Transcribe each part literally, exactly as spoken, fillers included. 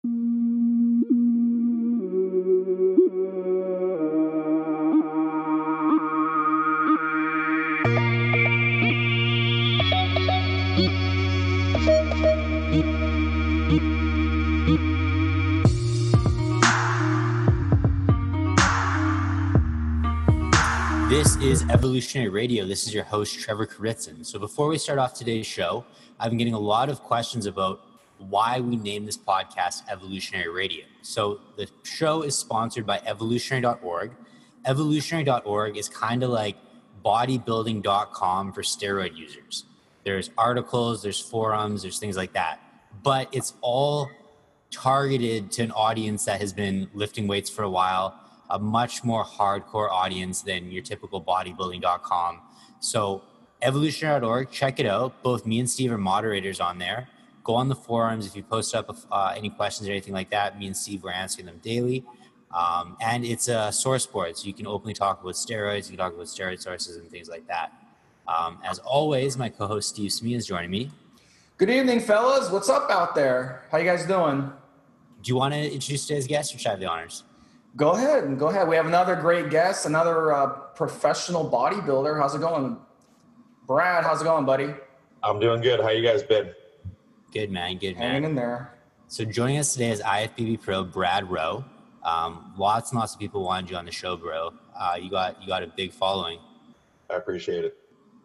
This is Evolutionary Radio. This is your host, Trevor Kuritzin. So before we start off today's show, I've been getting a lot of questions about why we named this podcast Evolutionary Radio. So the show is sponsored by evolutionary dot org. evolutionary dot org is kind of like bodybuilding dot com for steroid users. There's articles, there's forums, there's things like that. But it's all targeted to an audience that has been lifting weights for a while, a much more hardcore audience than your typical bodybuilding dot com. So evolutionary dot org, check it out. Both me and Steve are moderators on there. Go on the forums. If you post up uh, any questions or anything like that, me and Steve are answering them daily. Um, and it's a source board, so you can openly talk about steroids. You can talk about steroid sources and things like that. Um, as always, my co-host Steve Smee is joining me. Good evening, fellas. What's up out there? How you guys doing? Do you want to introduce today's guest or should I have the honors? Go ahead and go ahead. We have another great guest, another uh, professional bodybuilder. How's it going? Brad, how's it going, buddy? I'm doing good. How you guys been? Good, man. Good, man. Hanging in there. So joining us today is I F B B Pro Brad Rowe. Um, lots and lots of people wanted you on the show, bro. Uh, you got you got a big following. I appreciate it.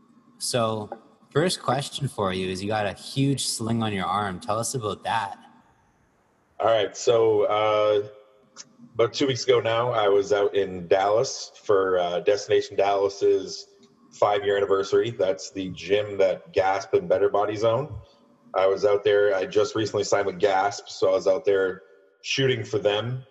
So first question for you is you got a huge sling on your arm. Tell us about that. All right. So uh, about two weeks ago now, I was out in Dallas for uh, Destination Dallas's five-year anniversary. That's the gym that Gasp and Better Bodies own. I was out there. I just recently signed with Gasp, so I was out there shooting for them.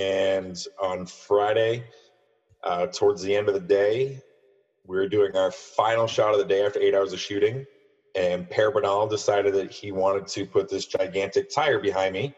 And on Friday, uh, towards the end of the day, we were doing our final shot of the day after eight hours of shooting. And Per Bernal decided that he wanted to put this gigantic tire behind me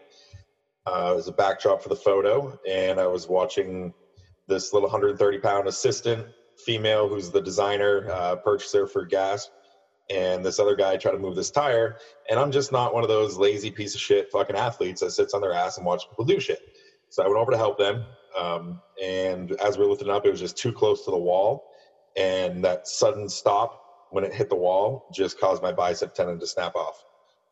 uh, as a backdrop for the photo. And I was watching this little one hundred thirty pound assistant female who's the designer, uh, purchaser for Gasp, and this other guy try to move this tire. And I'm just not one of those lazy piece of shit fucking athletes that sits on their ass and watch people do shit. So I went over to help them. Um, and as we were lifting up, it was just too close to the wall. And that sudden stop when it hit the wall just caused my bicep tendon to snap off.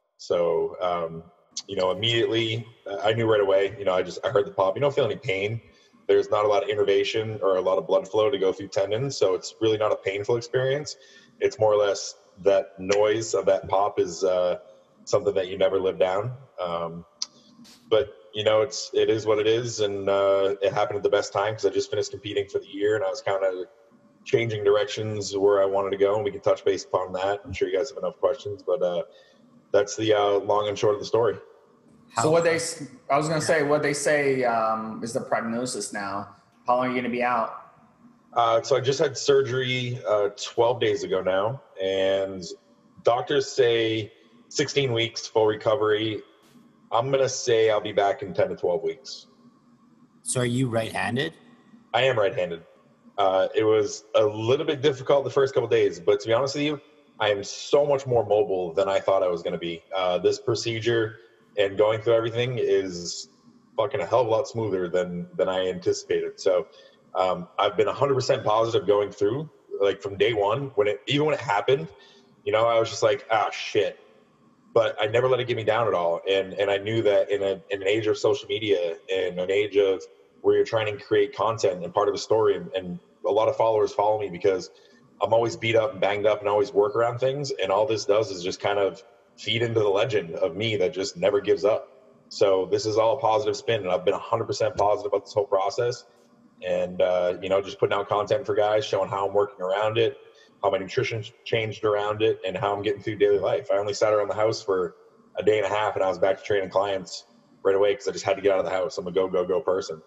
So, um, you know, immediately I knew right away, you know, I just, I heard the pop. You don't feel any pain. There's not a lot of innervation or a lot of blood flow to go through tendons. So it's really not a painful experience. It's more or less that noise of that pop is uh, something that you never live down. Um, but, you know, it's, it is what it is. And uh, it happened at the best time because I just finished competing for the year and I was kind of changing directions where I wanted to go. And we can touch base upon that. I'm sure you guys have enough questions, but uh, that's the uh, long and short of the story. So what they, I was going to say, what they say um, is the prognosis now. How long are you going to be out? Uh, so I just had surgery uh, twelve days ago now, and doctors say sixteen weeks full recovery. I'm going to say I'll be back in ten to twelve weeks. So are you right-handed? I am right-handed. Uh, it was a little bit difficult the first couple of days, but to be honest with you, I am so much more mobile than I thought I was going to be. Uh, this procedure and going through everything is fucking a hell of a lot smoother than, than I anticipated. So um, I've been one hundred percent positive going through, like from day one, when it, even when it happened, you know, I was just like, ah, shit. But I never let it get me down at all. And and I knew that in, a, in an age of social media and an age of where you're trying to create content and part of a story, and, and a lot of followers follow me because I'm always beat up and banged up and always work around things. And all this does is just kind of feed into the legend of me that just never gives up. So this is all a positive spin, and I've been one hundred percent positive about this whole process. And, uh, you know, just putting out content for guys, showing how I'm working around it, how my nutrition changed around it, and how I'm getting through daily life. I only sat around the house for a day and a half, and I was back to training clients right away because I just had to get out of the house. I'm a go, go, go person.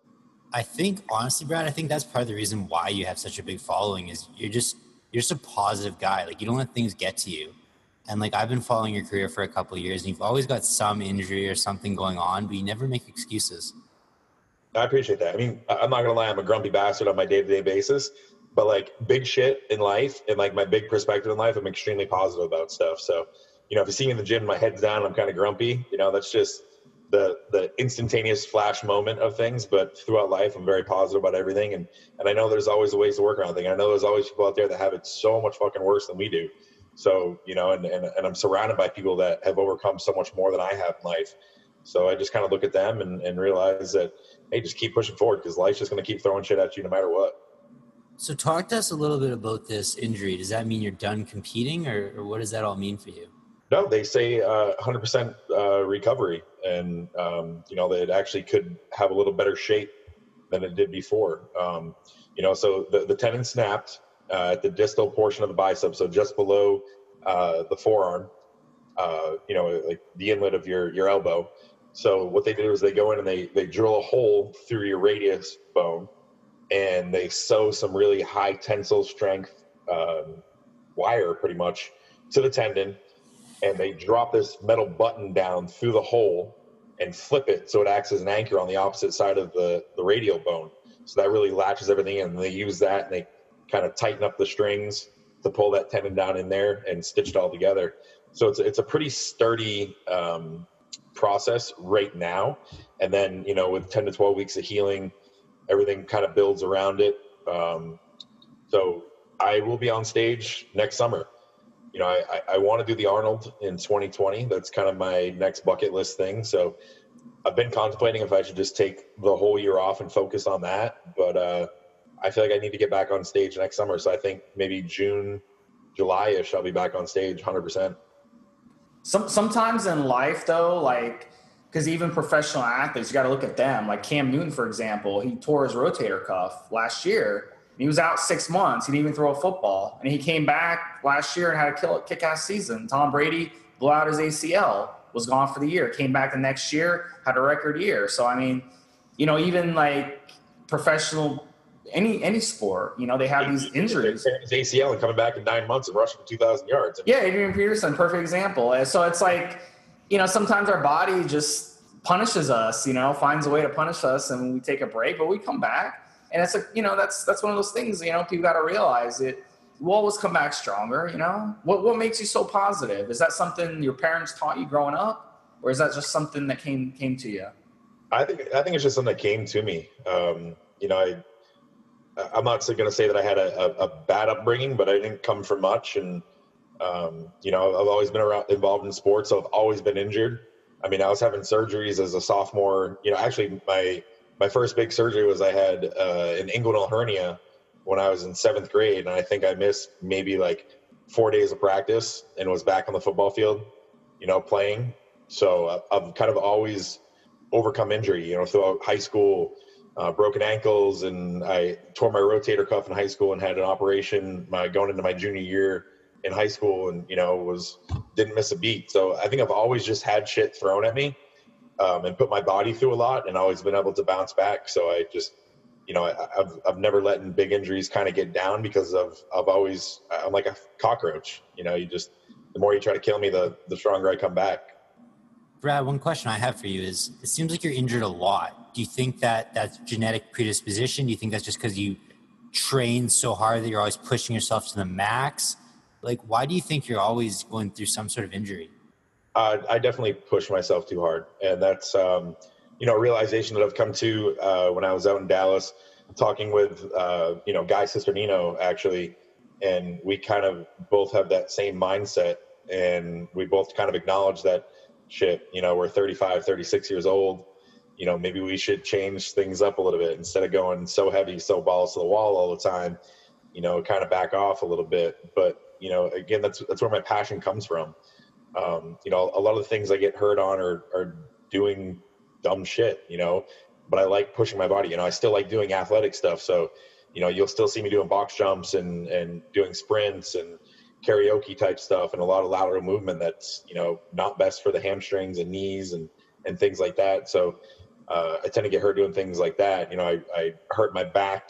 I think, honestly, Brad, I think that's part of the reason why you have such a big following is you're just, you're just a positive guy. Like, you don't let things get to you. And like, I've been following your career for a couple of years, and you've always got some injury or something going on, but you never make excuses. I appreciate that. I mean, I'm not gonna lie, I'm a grumpy bastard on my day-to-day basis, but like big shit in life and like my big perspective in life, I'm extremely positive about stuff. So, you know, if you see me in the gym, my head's down, I'm kind of grumpy, you know, that's just the the instantaneous flash moment of things, but throughout life, I'm very positive about everything. And, and I know there's always ways to work around things. I know there's always people out there that have it so much fucking worse than we do. So, you know, and, and, and I'm surrounded by people that have overcome so much more than I have in life. So I just kind of look at them and, and realize that, hey, just keep pushing forward, because life's just going to keep throwing shit at you no matter what. So talk to us a little bit about this injury. Does that mean you're done competing, or, or what does that all mean for you? No, they say uh, one hundred percent uh, recovery, and um, you know, that it actually could have a little better shape than it did before. Um, you know, so the, the tendon snapped uh, at the distal portion of the bicep, so just below uh, the forearm. Uh, you know, like the inlet of your your elbow. So what they do is they go in and they they drill a hole through your radius bone, and they sew some really high tensile strength um, wire, pretty much, to the tendon. And they drop this metal button down through the hole and flip it so it acts as an anchor on the opposite side of the, the radial bone. So that really latches everything in. And they use that and they kind of tighten up the strings to pull that tendon down in there and stitch it all together. So it's, it's a pretty sturdy um, process right now. And then, you know, with ten to twelve weeks of healing, everything kind of builds around it. Um, so I will be on stage next summer. You know, I, I want to do the Arnold in twenty twenty. That's kind of my next bucket list thing. So I've been contemplating if I should just take the whole year off and focus on that. But uh, I feel like I need to get back on stage next summer. So I think maybe June, July-ish, I'll be back on stage one hundred percent. Some, sometimes in life, though, like, because even professional athletes, you got to look at them. Like Cam Newton, for example, he tore his rotator cuff last year. He was out six months. He didn't even throw a football. And he came back last year and had a kill, kick-ass season. Tom Brady blew out his A C L, was gone for the year. Came back the next year, had a record year. So, I mean, you know, even like professional, any any sport, you know, they have these injuries. His A C L and coming back in nine months and rushing for two thousand yards. Yeah, Adrian Peterson, perfect example. So it's like, you know, sometimes our body just punishes us, you know, finds a way to punish us, and we take a break, but we come back. And it's like, you know, that's that's one of those things, you know, people got to realize it. We'll always come back stronger, you know. What what makes you so positive? Is that something your parents taught you growing up, or is that just something that came came to you? I think I think it's just something that came to me. Um, you know, I I'm not going to say that I had a, a, a bad upbringing, but I didn't come from much, and um, you know, I've always been around involved in sports, so I've always been injured. I mean, I was having surgeries as a sophomore. You know, actually, my My first big surgery was I had uh, an inguinal hernia when I was in seventh grade, and I think I missed maybe like four days of practice and was back on the football field, you know, playing. So I've kind of always overcome injury, you know, throughout high school, uh, broken ankles, and I tore my rotator cuff in high school and had an operation my, going into my junior year in high school, and, you know, was didn't miss a beat. So I think I've always just had shit thrown at me. Um, and put my body through a lot, and always been able to bounce back. So I just, you know, I, I've I've never let big injuries kind of get down, because of I've always I'm like a cockroach. You know, you just the more you try to kill me, the the stronger I come back. Brad, one question I have for you is: it seems like you're injured a lot. Do you think that that's genetic predisposition? Do you think that's just because you train so hard that you're always pushing yourself to the max? Like, why do you think you're always going through some sort of injury? Uh, I definitely push myself too hard. And that's, um, you know, a realization that I've come to uh, when I was out in Dallas talking with, uh, you know, Guy Cisternino, actually. And we kind of both have that same mindset. And we both kind of acknowledge that, shit, you know, we're thirty-five, thirty-six years old. You know, maybe we should change things up a little bit. Instead of going so heavy, so balls to the wall all the time, you know, kind of back off a little bit. But, you know, again, that's that's where my passion comes from. Um, you know, a lot of the things I get hurt on are, are doing dumb shit, you know, but I like pushing my body. You know, I still like doing athletic stuff. So, you know, you'll still see me doing box jumps and, and doing sprints and karaoke type stuff, and a lot of lateral movement that's, you know, not best for the hamstrings and knees and, and things like that. So uh, I tend to get hurt doing things like that. You know, I, I hurt my back.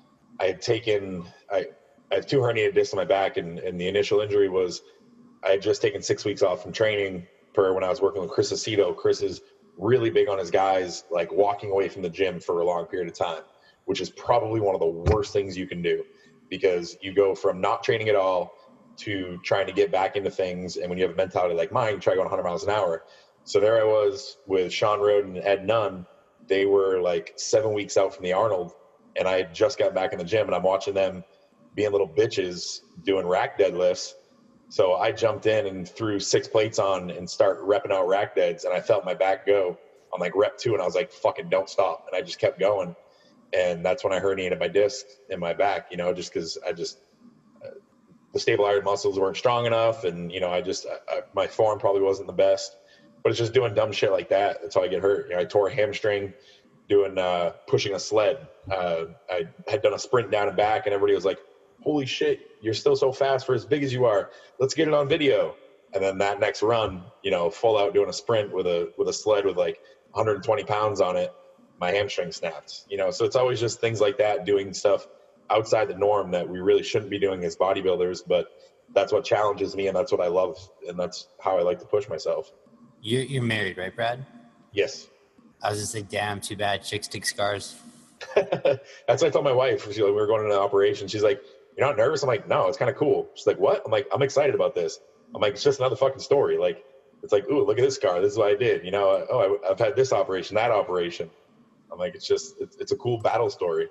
I had taken, I, I have two herniated discs in my back, and, and the initial injury was I had just taken six weeks off from training for when I was working with Chris Aceto. Chris is really big on his guys, like walking away from the gym for a long period of time, which is probably one of the worst things you can do, because you go from not training at all to trying to get back into things. And when you have a mentality like mine, you try going one hundred miles an hour. So there I was with Sean Roden and Ed Nunn. They were like seven weeks out from the Arnold, and I had just got back in the gym, and I'm watching them being little bitches doing rack deadlifts. So I jumped in and threw six plates on and start repping out rack deads, and I felt my back go on like rep two, and I was like, fucking don't stop. And I just kept going. And that's when I herniated my disc in my back, you know, just because I just, uh, the stable iron muscles weren't strong enough. And, you know, I just, I, I, my form probably wasn't the best, but it's just doing dumb shit like that. That's how I get hurt. You know, I tore a hamstring doing, uh, pushing a sled. Uh, I had done a sprint down and back, and everybody was like, holy shit, you're still so fast for as big as you are. Let's get it on video. And then that next run, you know, full out doing a sprint with a, with a sled with like one hundred twenty pounds on it, my hamstring snapped, you know? So it's always just things like that, doing stuff outside the norm that we really shouldn't be doing as bodybuilders, but that's what challenges me, and that's what I love, and that's how I like to push myself. You're, you're married, right, Brad? Yes. I was just like, damn, too bad chicks take scars. That's what I told my wife. She, like, we were going into an operation. She's like, you're not nervous? I'm like, no, it's kind of cool. She's like, what? I'm like, I'm excited about this. I'm like, it's just another fucking story. Like, it's like, ooh, look at this scar. This is what I did. You know, oh, I, I've had this operation, that operation. I'm like, it's just, it's, it's a cool battle story.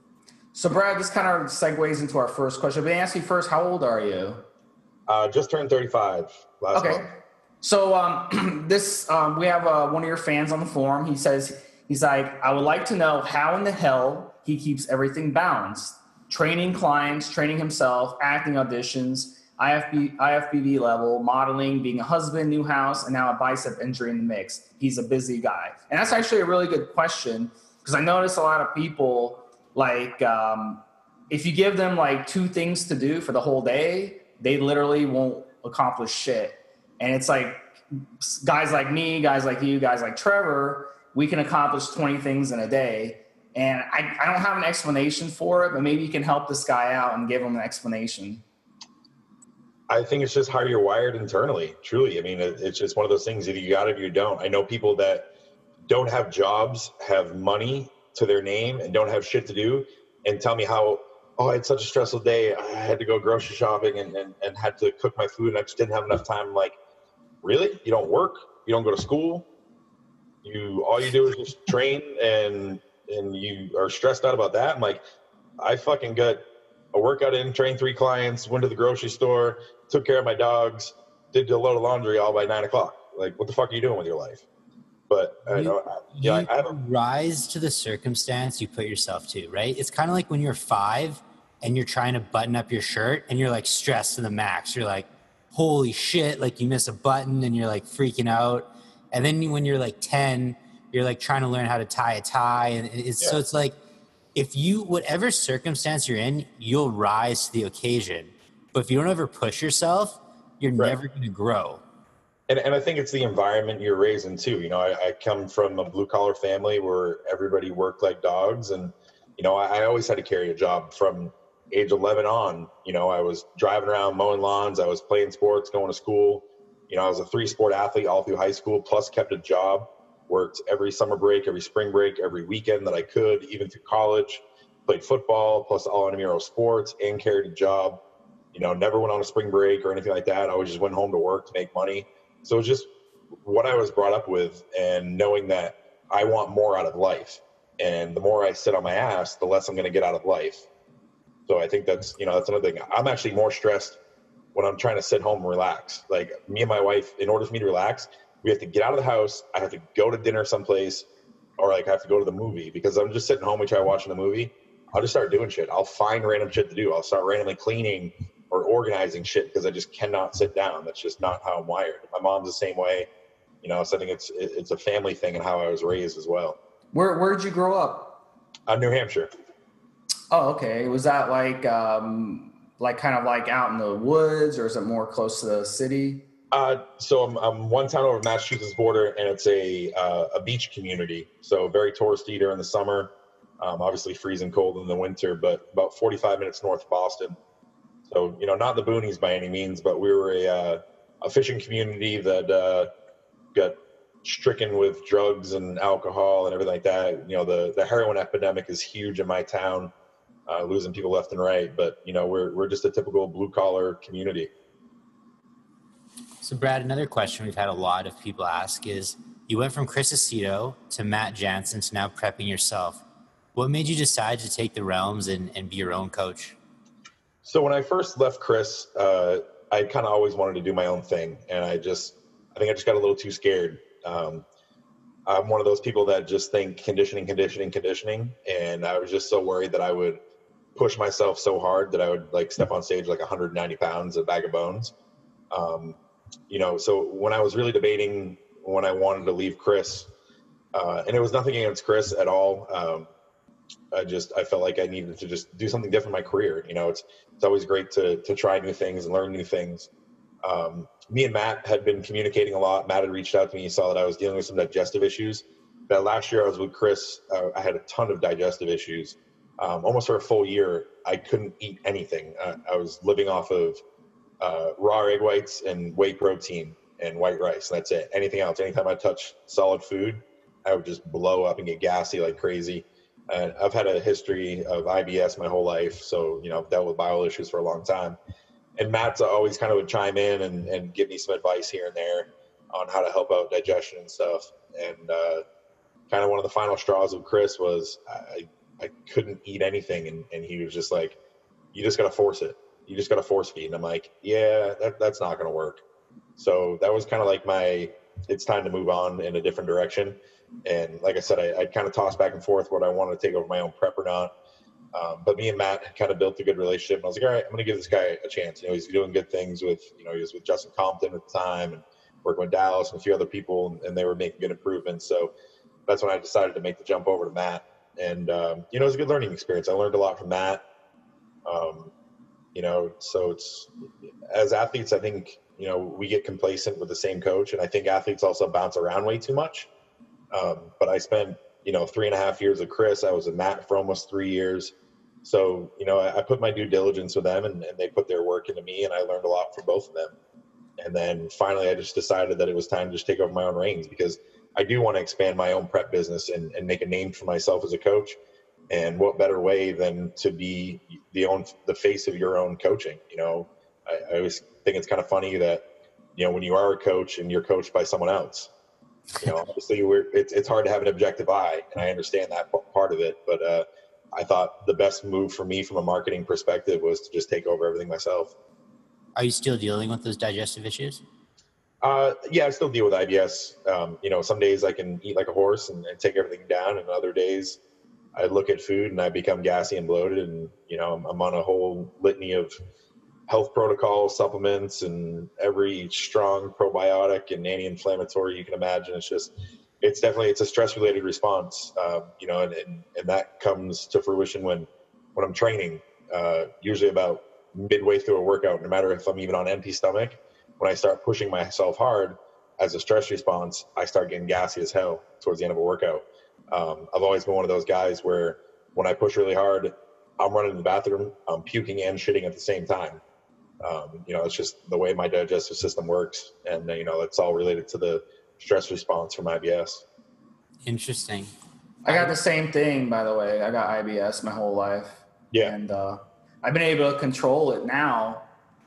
So, Brad, this kind of segues into our first question. But ask you first, how old are you? Uh, just turned thirty-five last okay. month. So, um, this, um, we have uh, one of your fans on the forum. He says, he's like, I would like to know how in the hell he keeps everything balanced. Training clients, training himself, acting auditions, I F B, I F B B level, modeling, being a husband, new house, and now a bicep injury in the mix. He's a busy guy. And that's actually a really good question, because I notice a lot of people, like, um, if you give them like two things to do for the whole day, they literally won't accomplish shit. And it's like guys like me, guys like you, guys like Trevor, we can accomplish twenty things in a day. And I, I don't have an explanation for it, but maybe you can help this guy out and give him an explanation. I think it's just how you're wired internally, truly. I mean, it's just one of those things, either you got it or you don't. I know people that don't have jobs, have money to their name, and don't have shit to do, and tell me how, oh, I had such a stressful day. I had to go grocery shopping and, and, and had to cook my food, and I just didn't have enough time. I'm like, really? You don't work? You don't go to school? You all you do is just train, and and you are stressed out about that? I'm like, I fucking got a workout in, trained three clients, went to the grocery store, took care of my dogs, did a load of laundry all by nine o'clock. Like, what the fuck are you doing with your life? But I you, know, yeah, you I have a, rise to the circumstance you put yourself to, right? It's kind of like when you're five and you're trying to button up your shirt and you're like stressed to the max. You're like, holy shit, like you miss a button and you're like freaking out. And then when you're like ten, you're like trying to learn how to tie a tie. And it's, yeah. So it's like, if you, whatever circumstance you're in, you'll rise to the occasion. But if you don't ever push yourself, you're right. never going to grow. And, and I think it's the environment you're raised in too. You know, I, I come from a blue collar family where everybody worked like dogs. And, you know, I, I always had to carry a job from age eleven on. You know, I was driving around mowing lawns. I was playing sports, going to school. You know, I was a three sport athlete all through high school, plus kept a job, worked every summer break, every spring break, every weekend that I could, even through college, played football, plus all intramural sports, and carried a job. You know, never went on a spring break or anything like that. I always just went home to work to make money. So it's just what I was brought up with, and knowing that I want more out of life. And the more I sit on my ass, the less I'm going to get out of life. So I think that's, you know, that's another thing. I'm actually more stressed when I'm trying to sit home and relax. Like, me and my wife, in order for me to relax, we have to get out of the house. I have to go to dinner someplace, or like I have to go to the movie, because I'm just sitting home. We try watching the movie. I'll just start doing shit. I'll find random shit to do. I'll start randomly cleaning or organizing shit, because I just cannot sit down. That's just not how I'm wired. My mom's the same way, you know, so I think it's, it's a family thing and how I was raised as well. Where, where did you grow up? Uh, New Hampshire. Oh, okay. Was that like, um, like kind of like out in the woods, or is it more close to the city? Uh, so I'm, I'm one town over Massachusetts border, and it's a, uh, a beach community. So very touristy during the summer, um, obviously freezing cold in the winter, but about forty-five minutes north of Boston. So, you know, not the boonies by any means, but we were a, uh, a fishing community that uh, got stricken with drugs and alcohol and everything like that. You know, the, the heroin epidemic is huge in my town, uh, losing people left and right. But, you know, we're we're just a typical blue collar community. So Brad, another question we've had a lot of people ask is, you went from Chris Aceto to Matt Jansen to now prepping yourself. What made you decide to take the realms and, and be your own coach? So when I first left Chris, uh, I kind of always wanted to do my own thing. And I just, I think I just got a little too scared. Um, I'm one of those people that just think conditioning, conditioning, conditioning. And I was just so worried that I would push myself so hard that I would like step on stage like one hundred ninety pounds, a bag of bones. Um, you know, so when I was really debating when I wanted to leave Chris, uh, and it was nothing against Chris at all. Um, I just, I felt like I needed to just do something different in my career. You know, it's, it's always great to, to try new things and learn new things. Um, me and Matt had been communicating a lot. Matt had reached out to me. He saw that I was dealing with some digestive issues. That last year I was with Chris, uh, I had a ton of digestive issues. Um, almost for a full year, I couldn't eat anything. Uh, I was living off of uh, raw egg whites and whey protein and white rice. And that's it. Anything else, anytime I touch solid food, I would just blow up and get gassy like crazy. And I've had a history of I B S my whole life. So, you know, I've dealt with bowel issues for a long time. And Matt's always kind of would chime in and, and give me some advice here and there on how to help out digestion and stuff. And uh, kind of one of the final straws with Chris was I, I couldn't eat anything. And, and he was just like, you just got to force it. You just got to force feed. And I'm like, yeah, that, that's not going to work. So that was kind of like my, it's time to move on in a different direction. And like I said, I, I'd kind of toss back and forth what I wanted to take over my own prep or not. Um, but me and Matt had kind of built a good relationship. And I was like, all right, I'm going to give this guy a chance. You know, he's doing good things with, you know, he was with Justin Compton at the time and working with Dallas and a few other people, and, and they were making good improvements. So that's when I decided to make the jump over to Matt. And, um, you know, it was a good learning experience. I learned a lot from Matt. Um, you know, so it's, as athletes, I think, you know, we get complacent with the same coach. And I think athletes also bounce around way too much. Um, but I spent, you know, three and a half years with Chris. I was with Matt for almost three years. So, you know, I, I put my due diligence with them, and, and they put their work into me, and I learned a lot from both of them. And then finally, I just decided that it was time to just take over my own reins, because I do want to expand my own prep business and, and make a name for myself as a coach. And what better way than to be the own, the face of your own coaching? You know, I, I always think it's kind of funny that, you know, when you are a coach and you're coached by someone else, you know, obviously we're, it's, it's hard to have an objective eye, and I understand that part of it. But uh, I thought the best move for me from a marketing perspective was to just take over everything myself. Are you still dealing with those digestive issues? Uh, yeah, I still deal with I B S. Um, you know, some days I can eat like a horse and, and take everything down, and other days I look at food and I become gassy and bloated. And, you know, I'm, I'm on a whole litany of health protocols, supplements, and every strong probiotic and anti-inflammatory you can imagine. It's just, it's definitely, it's a stress related response. Um, you know, and, and, and that comes to fruition when, when I'm training, uh, usually about midway through a workout, no matter if I'm even on empty stomach. When I start pushing myself hard as a stress response, I start getting gassy as hell towards the end of a workout. Um, I've always been one of those guys where when I push really hard, I'm running to the bathroom, I'm puking and shitting at the same time. Um, you know, it's just the way my digestive system works. And, you know, it's all related to the stress response from I B S. Interesting. I got the same thing, by the way. I got I B S my whole life. Yeah. And uh, I've been able to control it now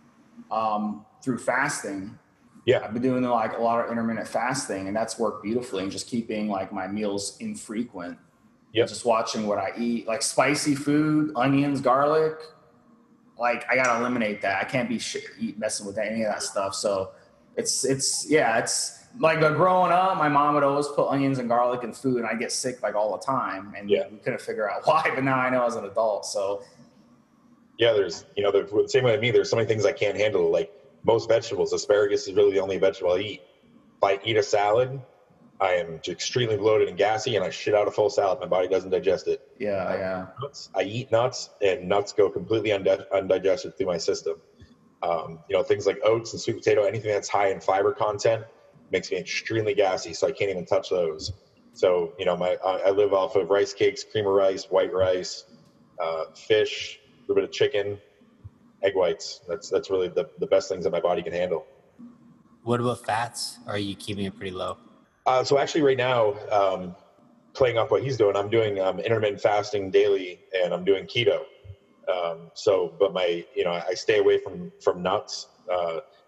um, through fasting. Yeah. I've been doing like a lot of intermittent fasting, and that's worked beautifully, and just keeping like my meals infrequent. Yep. Just watching what I eat, like spicy food, onions, garlic. Like I gotta eliminate that. I can't be shit, eat, messing with any of that stuff. So it's it's yeah, it's like uh, growing up, my mom would always put onions and garlic in food, and I get sick like all the time, and yeah. we couldn't figure out why. But now I know as an adult. So yeah, there's you know the same way with me. There's so many things I can't handle. Like most vegetables, asparagus is really the only vegetable I eat. If I eat a salad, I am extremely bloated and gassy, and I shit out a full salad. My body doesn't digest it. Yeah, yeah. Nuts. I eat nuts, and nuts go completely undig- undigested through my system. Um, you know, things like oats and sweet potato, anything that's high in fiber content makes me extremely gassy, so I can't even touch those. So, you know, my I, I live off of rice cakes, cream of rice, white rice, uh, fish, a little bit of chicken, egg whites. That's that's really the, the best things that my body can handle. What about fats? Or are you keeping it pretty low? Uh, so actually right now, um, playing off what he's doing, I'm doing um, intermittent fasting daily, and I'm doing keto. Um, so, but my, you know, I stay away from, from nuts. Uh,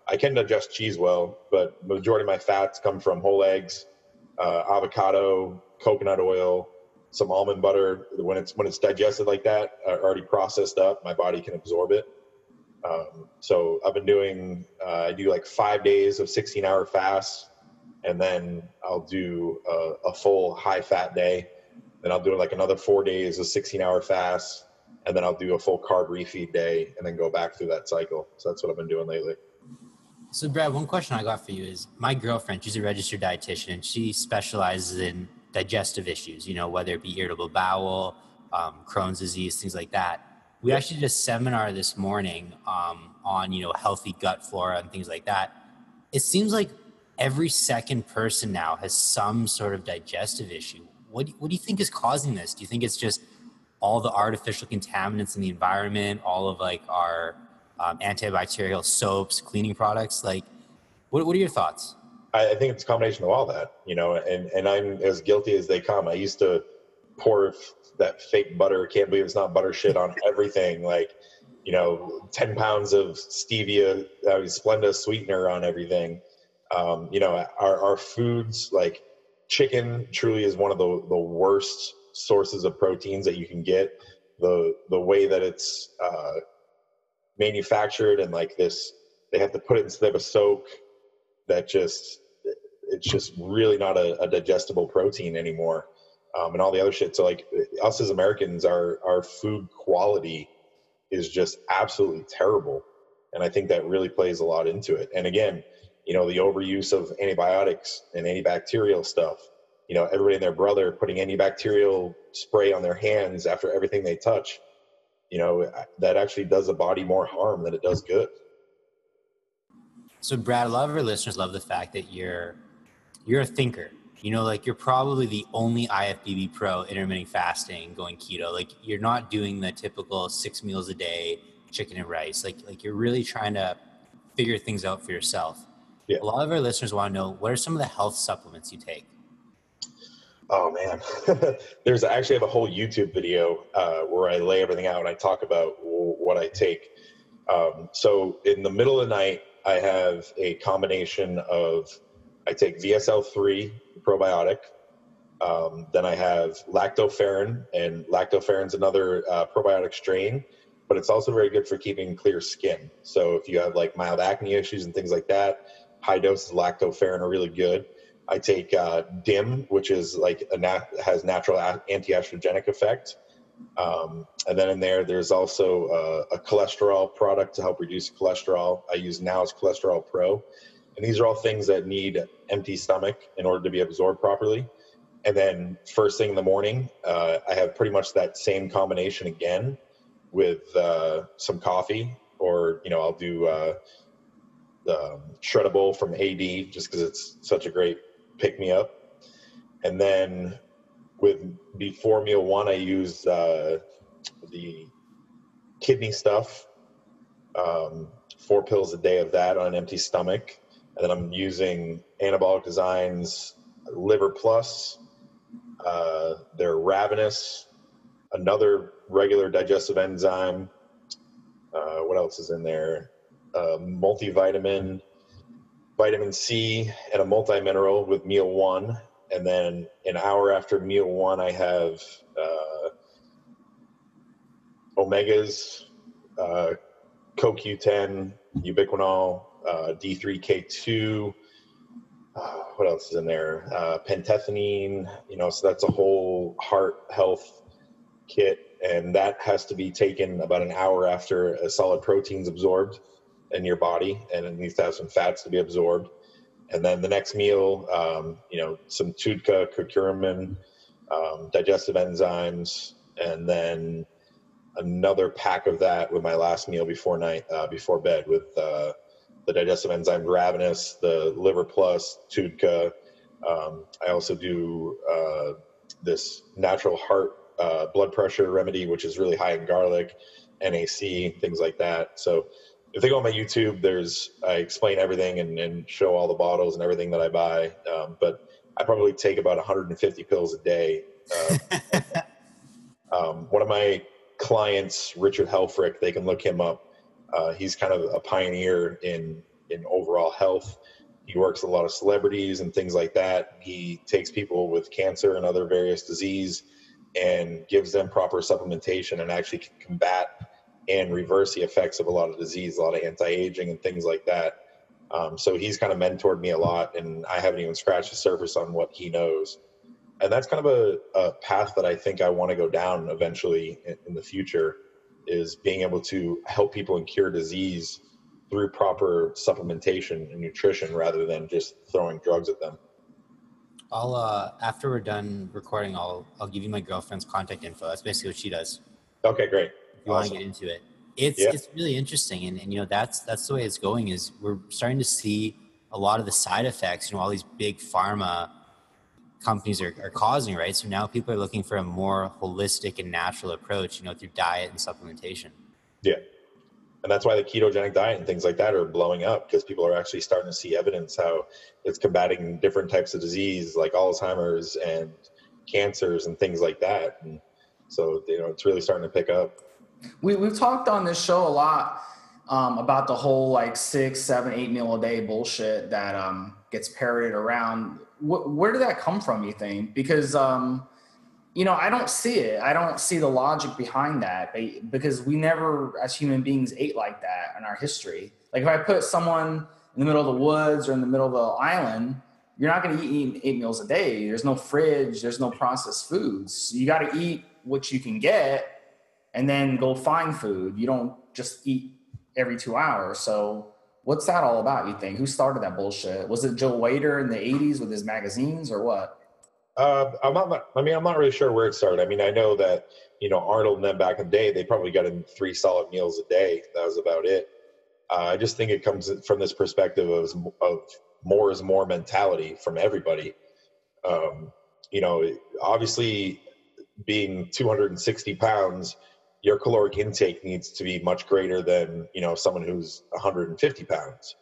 I can digest cheese well, but the majority of my fats come from whole eggs, uh, avocado, coconut oil, some almond butter. When it's when it's digested like that, uh, already processed up, my body can absorb it. Um, so I've been doing, uh, I do like five days of sixteen hour fasts, and then I'll do a, a full high fat day. Then I'll do like another four days of sixteen hour fasts, and then I'll do a full carb refeed day, and then go back through that cycle. So that's what I've been doing lately. So Brad, one question I got for you is, my girlfriend, she's a registered dietitian, and she specializes in digestive issues, you know, whether it be irritable bowel, um, Crohn's disease, things like that. We actually did a seminar this morning um, on, you know, healthy gut flora and things like that. It seems like every second person now has some sort of digestive issue. What do, what do you think is causing this? Do you think it's just all the artificial contaminants in the environment, all of like our um, antibacterial soaps, cleaning products? Like, what, what are your thoughts? I, I think it's a combination of all that, you know, and, and I'm as guilty as they come. I used to pour that fake butter, can't believe it's not butter shit, on everything. Like, you know, ten pounds of stevia, uh, Splenda sweetener on everything. Um, you know, our, our foods, like chicken truly is one of the, the worst sources of proteins that you can get. The, the way that it's uh, manufactured, and like this, they have to put it instead of a soak, that just, it's just really not a, a digestible protein anymore. Um, and all the other shit. So like us as Americans, our, our food quality is just absolutely terrible. And I think that really plays a lot into it. And again, you know, the overuse of antibiotics and antibacterial stuff, you know, everybody and their brother putting antibacterial spray on their hands after everything they touch, you know, that actually does the body more harm than it does good. So Brad, a lot of our listeners love the fact that you're, you're a thinker. You know, like you're probably the only I F B B pro intermittent fasting going keto. Like you're not doing the typical six meals a day, chicken and rice. Like, like you're really trying to figure things out for yourself. Yeah. A lot of our listeners want to know, what are some of the health supplements you take? Oh man, there's I actually have a whole YouTube video uh, where I lay everything out and I talk about w- what I take. Um, so in the middle of the night, I have a combination of, I take V S L three probiotic. Um, then I have lactoferrin, and lactoferrin's another uh, probiotic strain, but it's also very good for keeping clear skin. So if you have like mild acne issues and things like that, high doses of lactoferrin are really good. I take uh, D I M, which is like a nat- has natural a- anti-estrogenic effect. Um, and then in there, there's also uh, a cholesterol product to help reduce cholesterol. I use Now's Cholesterol Pro. And these are all things that need empty stomach in order to be absorbed properly. And then first thing in the morning, uh, I have pretty much that same combination again with uh, some coffee, or, you know, I'll do uh, the Shreddable from A D just because it's such a great pick me up. And then with before meal one, I use uh, the kidney stuff, um, four pills a day of that on an empty stomach. And then I'm using Anabolic Designs Liver Plus, uh, their Ravenous, another regular digestive enzyme. Uh, what else is in there? Uh, multivitamin, vitamin C, and a multi-mineral with meal one. And then an hour after meal one, I have uh, omegas, uh, C O Q ten, ubiquinol, uh, D three K two, uh, what else is in there? Uh, pentathenine, you know, so that's a whole heart health kit. And that has to be taken about an hour after a solid protein's absorbed in your body, and it needs to have some fats to be absorbed. And then the next meal, um, you know, some TUDCA, curcumin, um, digestive enzymes, and then another pack of that with my last meal before night, uh, before bed, with uh, the digestive enzyme Ravenous, the Liver Plus, TUDCA. Um, I also do uh, this natural heart uh, blood pressure remedy, which is really high in garlic, N A C, things like that. So if they go on my YouTube, there's I explain everything and, and show all the bottles and everything that I buy. Um, but I probably take about one hundred fifty pills a day. Uh, um, one of my clients, Richard Helfrich, they can look him up. Uh, he's kind of a pioneer in in overall health. He works with a lot of celebrities and things like that. He takes people with cancer and other various disease and gives them proper supplementation and actually can combat and reverse the effects of a lot of disease, a lot of anti-aging and things like that. Um, so he's kind of mentored me a lot, and I haven't even scratched the surface on what he knows. And that's kind of a, a path that I think I want to go down eventually in, in the future, is being able to help people and cure disease through proper supplementation and nutrition rather than just throwing drugs at them. I'll, uh, after we're done recording, I'll, I'll give you my girlfriend's contact info. That's basically what she does. Okay, great. If you Awesome. want to get into it. It's, Yeah. it's really interesting. And, and, you know, that's, that's the way it's going, is we're starting to see a lot of the side effects, you know, all these big pharma companies are, are causing, right? So now people are looking for a more holistic and natural approach, you know, through diet and supplementation. Yeah. And that's why the ketogenic diet and things like that are blowing up, because people are actually starting to see evidence how it's combating different types of disease like Alzheimer's and cancers and things like that. And so, you know, it's really starting to pick up. We, we've talked on this show a lot um, about the whole like six, seven, eight meal a day bullshit that um, gets parroted around. Wh- where did that come from, you think? Because, um, you know, I don't see it. I don't see the logic behind that, because we never, as human beings, ate like that in our history. Like if I put someone in the middle of the woods or in the middle of the island, you're not going to eat eight meals a day. There's no fridge. There's no processed foods. You got to eat what you can get and then go find food. You don't just eat every two hours. So what's that all about, you think? Who started that bullshit? Was it Joe Waiter in the eighties with his magazines, or what? Uh, I'm not, I mean, I'm not really sure where it started. I mean, I know that, you know, Arnold and them back in the day, they probably got in three solid meals a day. That was about it. Uh, I just think it comes from this perspective of, of more is more mentality from everybody. Um, you know, obviously being two hundred sixty pounds, your caloric intake needs to be much greater than, you know, someone who's one hundred fifty pounds.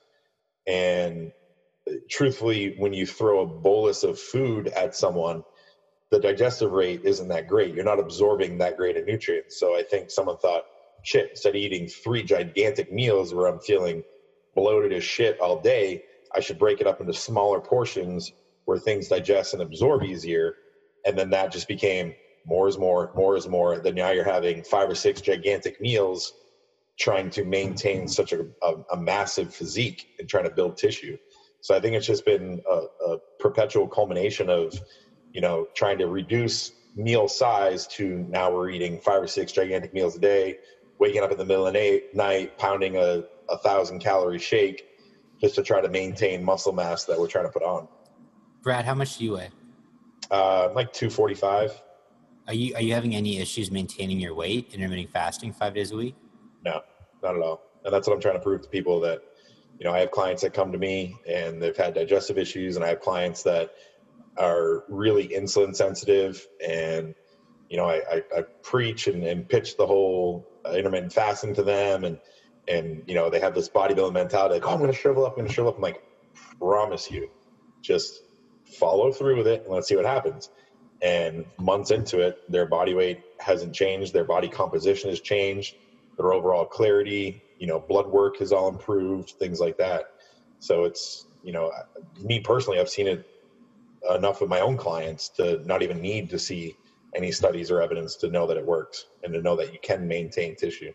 And truthfully, when you throw a bolus of food at someone, the digestive rate isn't that great. You're not absorbing that great of nutrients. So I think someone thought, shit, instead of eating three gigantic meals where I'm feeling bloated as shit all day, I should break it up into smaller portions where things digest and absorb easier. And then that just became more is more, more is more. Then now you're having five or six gigantic meals trying to maintain such a, a, a massive physique and trying to build tissue. So I think it's just been a, a perpetual culmination of, you know, trying to reduce meal size to now we're eating five or six gigantic meals a day, waking up in the middle of the night, pounding a, a thousand calorie shake just to try to maintain muscle mass that we're trying to put on. Brad, how much do you weigh? Uh, like two forty-five. Are you, are you having any issues maintaining your weight, intermittent fasting five days a week? No, not at all. And that's what I'm trying to prove to people, that, you know, I have clients that come to me and they've had digestive issues, and I have clients that are really insulin sensitive, and, you know, I, I, I preach and, and pitch the whole intermittent fasting to them, and, and, you know, they have this bodybuilding mentality, like, oh, I'm going to shrivel up, I'm going to shrivel up. I'm like, promise you, just follow through with it and let's see what happens. And months into it, their body weight hasn't changed. Their body composition has changed. Their overall clarity, you know, blood work has all improved, things like that. So it's, you know, me personally, I've seen it enough with my own clients to not even need to see any studies or evidence to know that it works and to know that you can maintain tissue.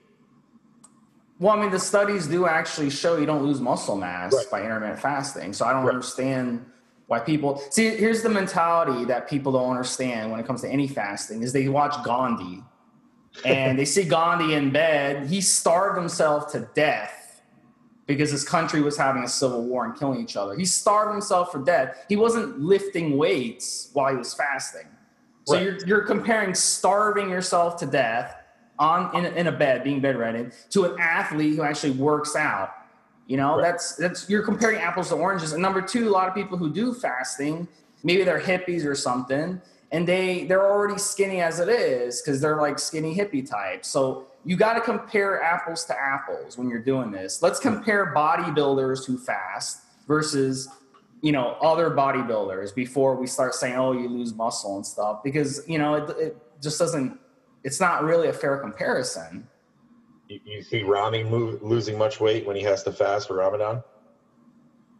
Well, I mean, the studies do actually show you don't lose muscle mass Right. by intermittent fasting. So I don't Right. understand why people see. Here's the mentality that people don't understand when it comes to any fasting: is they watch Gandhi and they see Gandhi in bed. He starved himself to death because his country was having a civil war and killing each other. He starved himself for death. He wasn't lifting weights while he was fasting. So Right. you're, you're comparing starving yourself to death on in, in a bed, being bedridden, to an athlete who actually works out. You know, Right. that's that's you're comparing apples to oranges. And number two, a lot of people who do fasting, maybe they're hippies or something, and they they're already skinny as it is because they're like skinny hippie types. So you got to compare apples to apples when you're doing this. Let's compare bodybuilders who fast versus, you know, other bodybuilders before we start saying, oh, you lose muscle and stuff, because, you know, it, it just doesn't, it's not really a fair comparison. You, you see Rami move, losing much weight when he has to fast for Ramadan?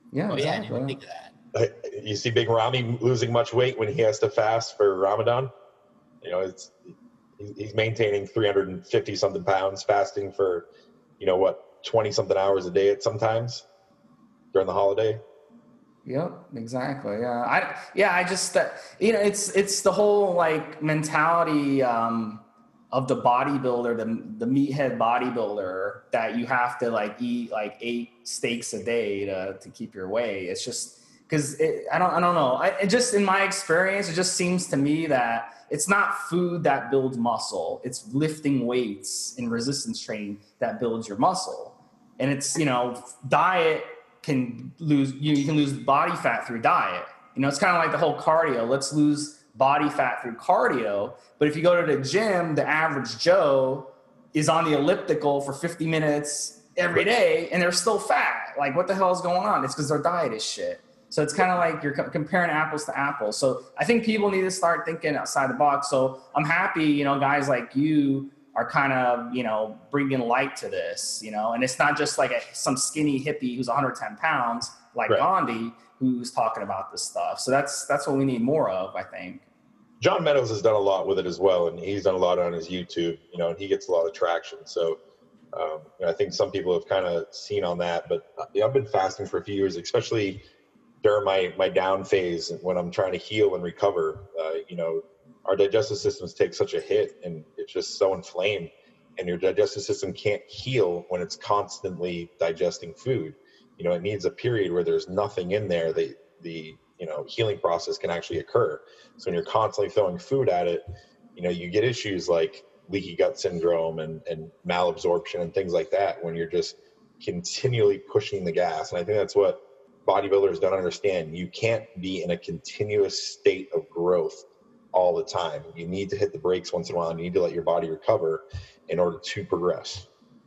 Yeah, Oh yeah, I didn't exactly. even think of that. You see Big Ramy losing much weight when he has to fast for Ramadan. You know, it's he's maintaining three hundred fifty something pounds, fasting for, you know, what, twenty something hours a day at sometimes during the holiday. Yep, exactly. Yeah, I yeah, I just uh, you know, it's it's the whole like mentality um, of the bodybuilder, the the meathead bodybuilder, that you have to like eat like eight steaks a day to to keep your weight. It's just because I don't I don't know. I, it just in my experience, it just seems to me that it's not food that builds muscle. It's lifting weights and resistance training that builds your muscle. And it's, you know, diet can lose you, you can lose body fat through diet. You know, it's kind of like the whole cardio. Let's lose body fat through cardio. But if you go to the gym, the average Joe is on the elliptical for fifty minutes every day and they're still fat. Like, what the hell is going on? It's because their diet is shit. So it's kind of like you're co- comparing apples to apples. So I think people need to start thinking outside the box. So I'm happy, you know, guys like you are kind of, you know, bringing light to this, you know, and it's not just like a, some skinny hippie who's one hundred ten pounds like Right. Gandhi who's talking about this stuff. So that's, that's what we need more of, I think. John Meadows has done a lot with it as well, and he's done a lot on his YouTube, you know, and he gets a lot of traction. So um, you know, I think some people have kind of seen on that, but yeah, I've been fasting for a few years, especially during my, my down phase when I'm trying to heal and recover. Uh, you know, our digestive systems take such a hit and it's just so inflamed, and your digestive system can't heal when it's constantly digesting food. You know, it needs a period where there's nothing in there that the, you know, healing process can actually occur. So when you're constantly throwing food at it, you know, you get issues like leaky gut syndrome and, and malabsorption and things like that when you're just continually pushing the gas. And I think that's what bodybuilders don't understand. You can't be in a continuous state of growth all the time. You need to hit the brakes once in a while. You need to let your body recover in order to progress.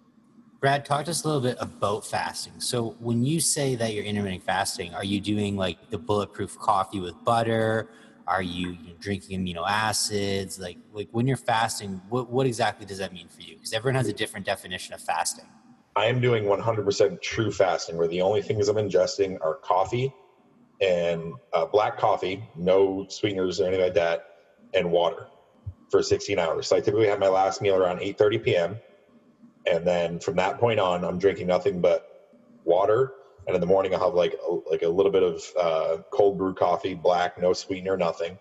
Brad, talk to us a little bit about fasting. So when you say that you're intermittent fasting, are you doing like the bulletproof coffee with butter? Are you, you know, drinking amino acids? Like, like when you're fasting, what, what exactly does that mean for you? Because everyone has a different definition of fasting. I am doing one hundred percent true fasting, where the only things I'm ingesting are coffee and uh, black coffee, no sweeteners or anything like that, and water for sixteen hours. So I typically have my last meal around eight thirty p.m. And then from that point on, I'm drinking nothing but water. And in the morning, I'll have like a, like a little bit of uh, cold brew coffee, black, no sweetener, nothing,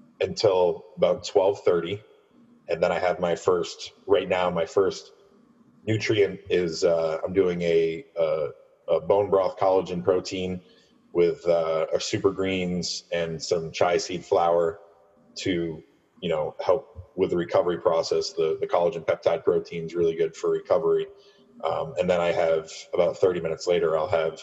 until about twelve thirty. And then I have my first, right now, my first nutrient is uh, I'm doing a, a, a bone broth collagen protein with uh, a super greens and some chai seed flour to, you know, help with the recovery process. The, the collagen peptide protein is really good for recovery. Um, and then I have about thirty minutes later, I'll have,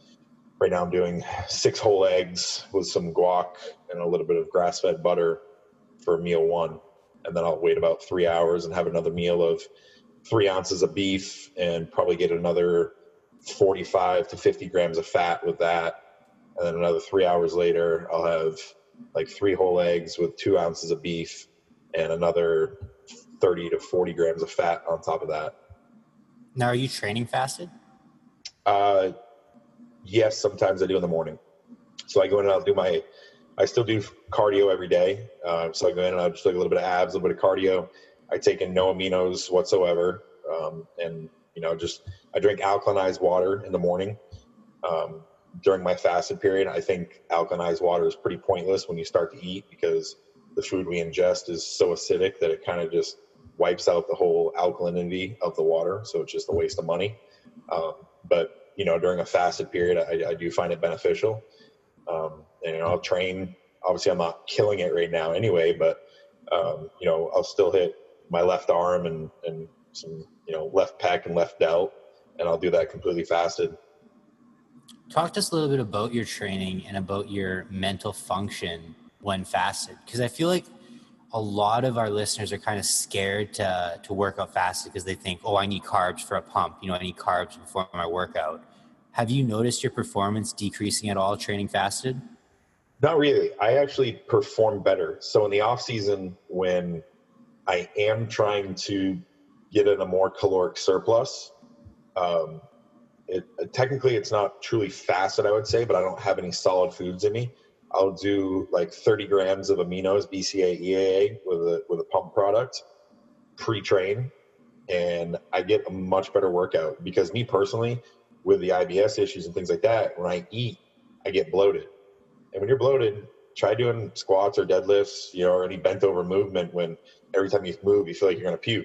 right now I'm doing six whole eggs with some guac and a little bit of grass-fed butter for meal one. And then I'll wait about three hours and have another meal of three ounces of beef and probably get another forty-five to fifty grams of fat with that. And then another three hours later, I'll have like three whole eggs with two ounces of beef and another thirty to forty grams of fat on top of that. Now, are you training fasted? Uh, yes, sometimes I do in the morning. So I go in and I'll do my, I still do cardio every day. Uh, so I go in and I'll just do a little bit of abs, a little bit of cardio. I take in no aminos whatsoever. Um, and, you know, just, I drink alkalinized water in the morning. Um, during my fasted period, I think alkalinized water is pretty pointless when you start to eat, because the food we ingest is so acidic that it kind of just wipes out the whole alkalinity of the water. So it's just a waste of money. Um, but, you know, during a fasted period, I, I do find it beneficial. Um, and, you know, I'll train. Obviously, I'm not killing it right now anyway, but, um, you know, I'll still hit my left arm and, and some, you know, left pec and left delt, and I'll do that completely fasted. Talk to us a little bit about your training and about your mental function when fasted, because I feel like a lot of our listeners are kind of scared to to work out fasted because they think, oh, I need carbs for a pump. You know, I need carbs before my workout. Have you noticed your performance decreasing at all training fasted? Not really. I actually perform better. So in the off season, when I am trying to get in a more caloric surplus, um, it technically it's not truly fasted, I would say, but I don't have any solid foods in me. I'll do like thirty grams of aminos, B C A E A A with a with a pump product, pre-train, and I get a much better workout because me personally, with the I B S issues and things like that, when I eat, I get bloated. And when you're bloated, try doing squats or deadlifts, you know, or any bent over movement when every time you move, you feel like you're going to puke.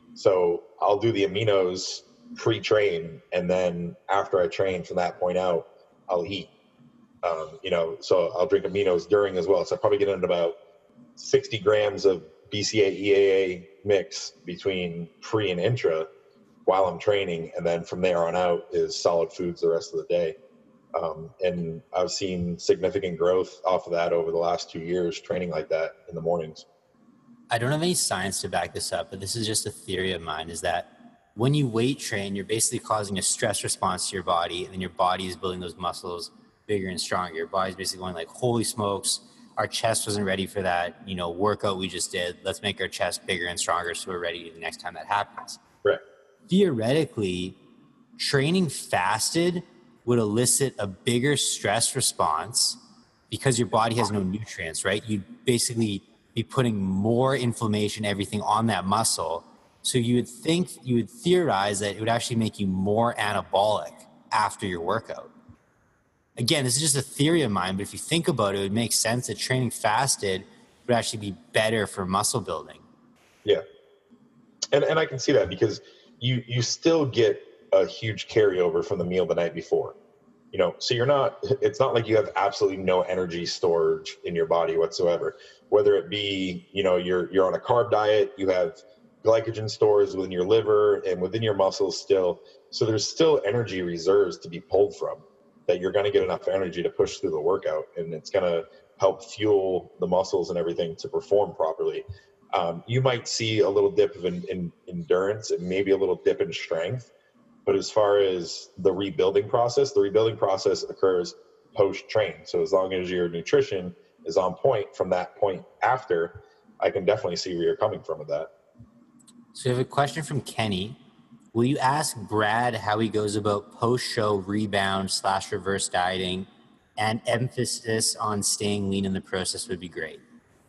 So I'll do the aminos pre-train, and then after I train from that point out, I'll eat. Um, you know, so I'll drink aminos during as well. So I probably get into about sixty grams of B C A E A A mix between pre and intra while I'm training. And then from there on out is solid foods the rest of the day. Um, and I've seen significant growth off of that over the last two years training like that in the mornings. I don't have any science to back this up, but this is just a theory of mine, is that when you weight train, you're basically causing a stress response to your body, and then your body is building those muscles bigger and stronger. Your body's basically going like, holy smokes, our chest wasn't ready for that, you know, workout we just did. Let's make our chest bigger and stronger so we're ready the next time that happens. Right. Theoretically, training fasted would elicit a bigger stress response because your body has no nutrients, right? You'd basically be putting more inflammation, everything on that muscle. So you would think, you would theorize that it would actually make you more anabolic after your workout. Again, this is just a theory of mine, but if you think about it, it would make sense that training fasted would actually be better for muscle building. Yeah. And and I can see that because you you still get a huge carryover from the meal the night before. You know, so you're not, it's not like you have absolutely no energy storage in your body whatsoever. Whether it be, you know, you're you're on a carb diet, you have glycogen stores within your liver and within your muscles still. So there's still energy reserves to be pulled from, that you're going to get enough energy to push through the workout, and it's going to help fuel the muscles and everything to perform properly. Um, you might see a little dip of in, in endurance and maybe a little dip in strength, but as far as the rebuilding process, the rebuilding process occurs post-train. So as long as your nutrition is on point from that point after, I can definitely see where you're coming from with that. So we have a question from Kenny. Will you ask Brad how he goes about post-show rebound slash reverse dieting, and emphasis on staying lean in the process would be great?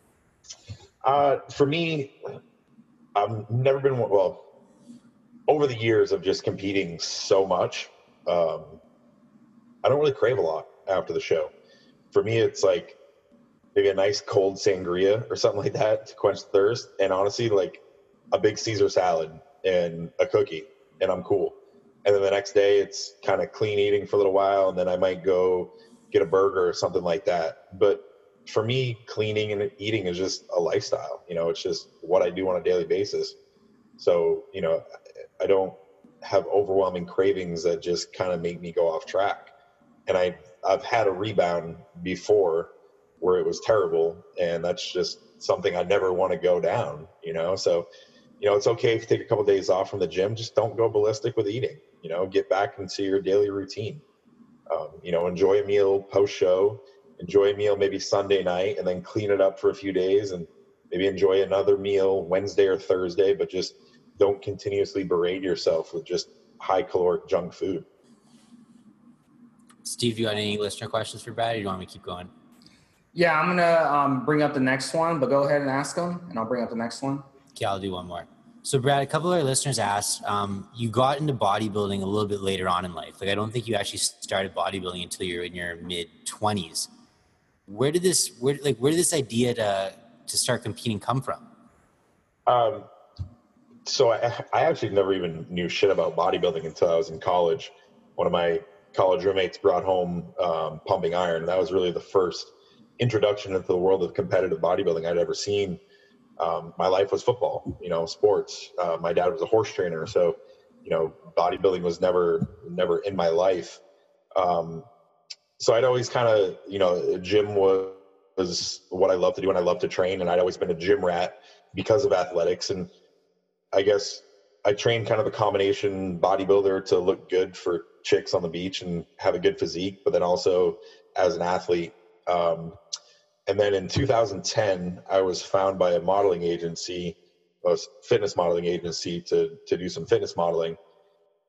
Uh, for me, I've never been, well, over the years of just competing so much, um, I don't really crave a lot after the show. For me, it's like maybe a nice cold sangria or something like that to quench the thirst. And honestly, like a big Caesar salad and a cookie, and I'm cool. And then the next day it's kind of clean eating for a little while, and then I might go get a burger or something like that. But for me, cleaning and eating is just a lifestyle. You know, it's just what I do on a daily basis. So, you know, I don't have overwhelming cravings that just kind of make me go off track. And I, I've had a rebound before where it was terrible, and that's just something I never want to go down, you know? So, you know, it's okay if you take a couple of days off from the gym, just don't go ballistic with eating, you know, get back into your daily routine. Um, you know, enjoy a meal post-show, enjoy a meal maybe Sunday night, and then clean it up for a few days, and maybe enjoy another meal Wednesday or Thursday, but just don't continuously berate yourself with just high caloric junk food. Steve, you got any listener questions for Brad, or do you want me to keep going? Yeah, I'm going to um, bring up the next one, but go ahead and ask them, and I'll bring up the next one. Okay, I'll do one more. So Brad, a couple of our listeners asked, um, you got into bodybuilding a little bit later on in life. Like, I don't think you actually started bodybuilding until you're in your mid twenties. Where did this, where, like, where did this idea to, to start competing come from? Um, so I, I actually never even knew shit about bodybuilding until I was in college. One of my college roommates brought home um, pumping iron. That was really the first introduction into the world of competitive bodybuilding I'd ever seen. Um, my life was football, you know, sports. Uh, my dad was a horse trainer. So, you know, bodybuilding was never, never in my life. Um, so I'd always kind of, you know, gym was, was what I love to do, and I love to train. And I'd always been a gym rat because of athletics. And I guess I trained kind of a combination bodybuilder to look good for chicks on the beach and have a good physique, but then also as an athlete. Um, And then in two thousand ten, I was found by a modeling agency, a fitness modeling agency, to to do some fitness modeling.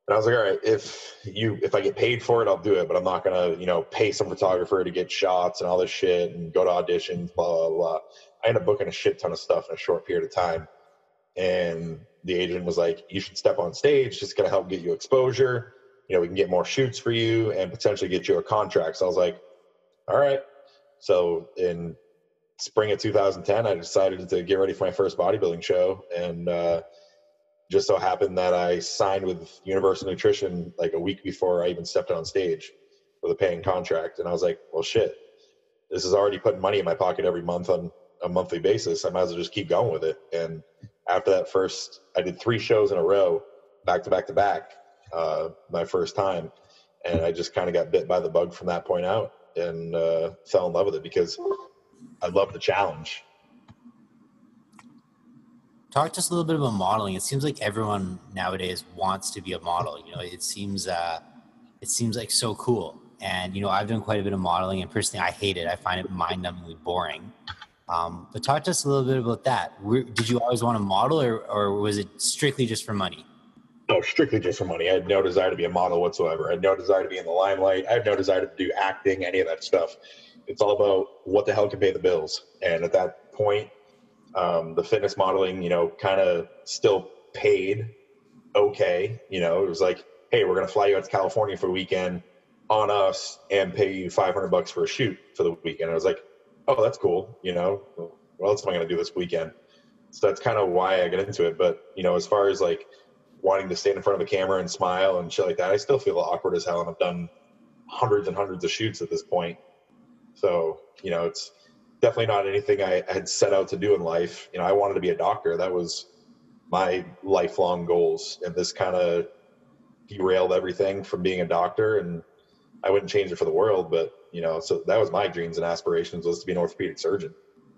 And I was like, all right, if you, if I get paid for it, I'll do it, but I'm not going to, you know, pay some photographer to get shots and all this shit and go to auditions, blah, blah, blah. I ended up booking a shit ton of stuff in a short period of time. And the agent was like, you should step on stage. It's going to help get you exposure. You know, we can get more shoots for you and potentially get you a contract. So I was like, all right. So in spring of two thousand ten, I decided to get ready for my first bodybuilding show. And, uh, just so happened that I signed with Universal Nutrition like a week before I even stepped on stage with a paying contract. And I was like, well, shit, this is already putting money in my pocket every month on a monthly basis. I might as well just keep going with it. And after that first, I did three shows in a row, back to back to back, uh, my first time. And I just kind of got bit by the bug from that point out and uh, fell in love with it because I love the challenge. Talk to us a little bit about modeling. It seems like everyone nowadays wants to be a model. You know, it seems uh, it seems like so cool. And you know, I've done quite a bit of modeling, and personally, I hate it. I find it mind-numbingly boring. Um, but talk to us a little bit about that. Were, did you always want to model, or or was it strictly just for money? No, strictly just for money. I had no desire to be a model whatsoever. I had no desire to be in the limelight. I had no desire to do acting, any of that stuff. It's all about what the hell can pay the bills. And at that point, Um, the fitness modeling, you know, kind of still paid okay. You know, it was like, hey, we're going to fly you out to California for a weekend on us and pay you five hundred bucks for a shoot for the weekend. I was like, oh, that's cool. You know, what else am I going to do this weekend? So that's kind of why I got into it. But, you know, as far as like wanting to stand in front of a camera and smile and shit like that, I still feel awkward as hell. And I've done hundreds and hundreds of shoots at this point. So, you know, it's definitely not anything I had set out to do in life. You know, I wanted to be a doctor. That was my lifelong goals. And this kind of derailed everything from being a doctor. And I wouldn't change it for the world. But, you know, so that was my dreams and aspirations, was to be an orthopedic surgeon.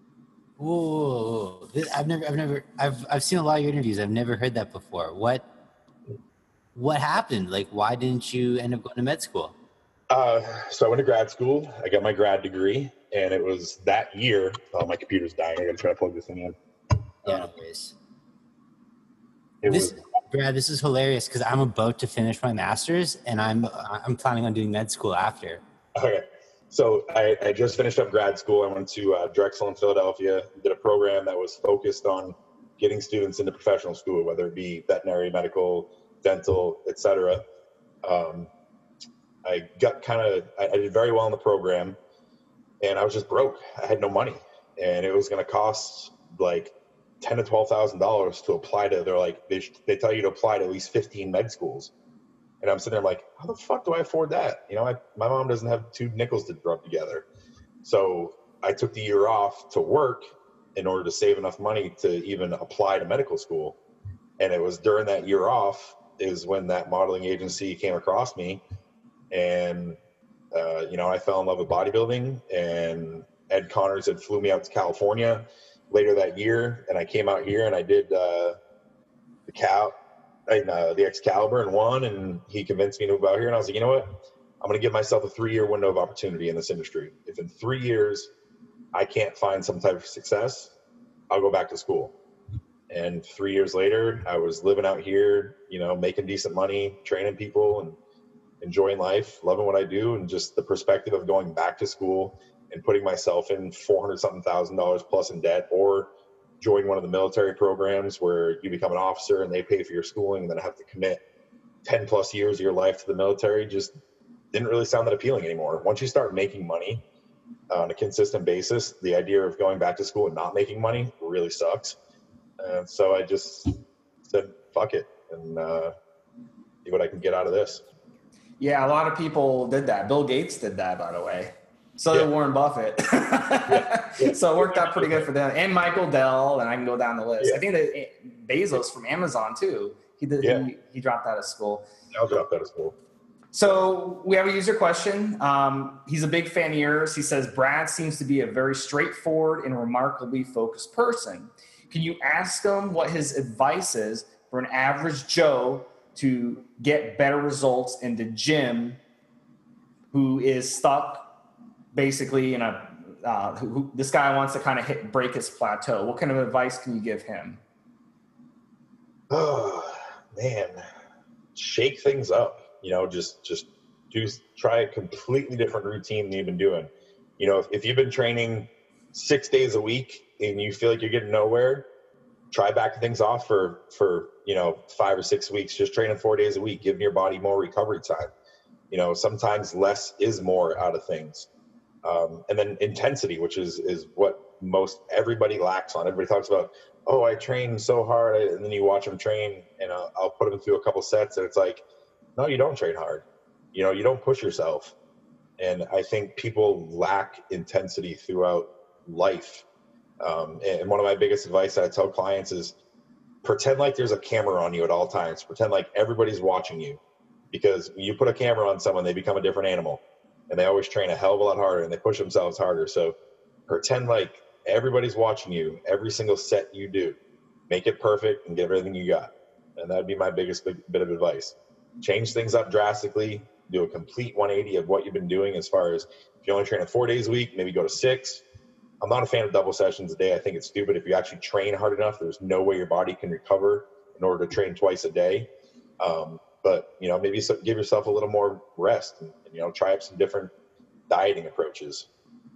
Whoa. I've never, I've never, I've, I've seen a lot of your interviews. I've never heard that before. What, what happened? Like, why didn't you end up going to med school? Uh, so I went to grad school. I got my grad degree. And it was that year. Oh, my computer's dying. I gotta try to plug this thing in. Yeah, no worries. It this, was, Brad, this is hilarious because I'm about to finish my master's and I'm I'm planning on doing med school after. Okay, so I, I just finished up grad school. I went to uh, Drexel in Philadelphia. Did a program that was focused on getting students into professional school, whether it be veterinary, medical, dental, et cetera. Um, I got kind of I, I did very well in the program. And I was just broke. I had no money, and it was going to cost like ten to twelve thousand dollars to apply to. They're like they they tell you to apply to at least fifteen med schools, and I'm sitting there like, how the fuck do I afford that? You know, I, my mom doesn't have two nickels to rub together. So I took the year off to work in order to save enough money to even apply to medical school. And it was during that year off is when that modeling agency came across me, and Uh, you know, I fell in love with bodybuilding, and Ed Connors had flew me out to California later that year, and I came out here and I did uh, the Cal, and, uh, the Excalibur and won, and he convinced me to move out here, and I was like, you know what, I'm going to give myself a three-year window of opportunity in this industry. If in three years I can't find some type of success, I'll go back to school. And three years later, I was living out here, you know, making decent money, training people, and enjoying life, loving what I do, and just the perspective of going back to school and putting myself in four hundred something thousand dollars plus in debt, or join one of the military programs where you become an officer and they pay for your schooling and then have to commit ten plus years of your life to the military, just didn't really sound that appealing anymore. Once you start making money on a consistent basis, the idea of going back to school and not making money really sucks. And so I just said, fuck it, and uh, see what I can get out of this. Yeah, a lot of people did that. Bill Gates did that, by the way. So did yeah. Warren Buffett. yeah. Yeah. So it worked out pretty good for them. And Michael Dell, and I can go down the list. Yeah. I think that Bezos from Amazon, too. He did. Yeah. He, he dropped out of school. I'll drop out of school. So we have a user question. Um, he's a big fan of yours. He says, Brad seems to be a very straightforward and remarkably focused person. Can you ask him what his advice is for an average Joe to get better results in the gym, who is stuck basically in a, uh, who, who this guy wants to kind of hit, break his plateau? What kind of advice can you give him? Oh, man. shake things up. You know, just just do try a completely different routine than you've been doing. You know, if, if you've been training six days a week and you feel like you're getting nowhere, try backing things off for for you know five or six weeks. Just training four days a week, giving your body more recovery time. You know, sometimes less is more out of things. Um, and then intensity, which is is what most everybody lacks on. Everybody talks about, oh, I train so hard, and then you watch them train, and I'll, I'll put them through a couple sets, and it's like, no, you don't train hard. You know, you don't push yourself. And I think people lack intensity throughout life. Um, and one of my biggest advice that I tell clients is pretend like there's a camera on you at all times. Pretend like everybody's watching you, because when you put a camera on someone, they become a different animal, and they always train a hell of a lot harder and they push themselves harder. So pretend like everybody's watching you every single set you do. Make it perfect and get everything you got. And that'd be my biggest big, bit of advice. Change things up drastically. Do a complete one eighty of what you've been doing, as far as if you're only training four days a week, maybe go to six. I'm not a fan of double sessions a day. I think it's stupid. If you actually train hard enough, there's no way your body can recover in order to train twice a day. Um, but, you know, maybe give yourself a little more rest and, and, you know, try up some different dieting approaches.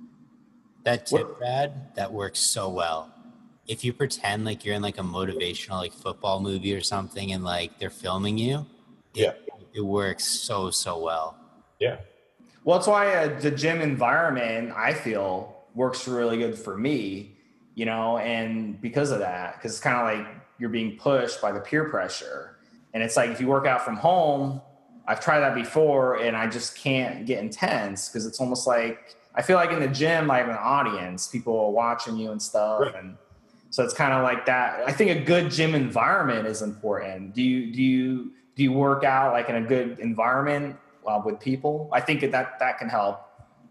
That tip, Brad, that works so well. If you pretend like you're in like a motivational like football movie or something and like they're filming you, it, yeah, it works so, so well. Yeah. Well, that's why uh, the gym environment, I feel, works really good for me, you know, and because of that, because it's kind of like you're being pushed by the peer pressure. And it's like, if you work out from home, I've tried that before and I just can't get intense, because it's almost like, I feel like in the gym, I have an audience, people are watching you and stuff. Right. And so it's kind of like that. I think a good gym environment is important. Do you, do you, do you work out like in a good environment uh, with people? I think that that can help.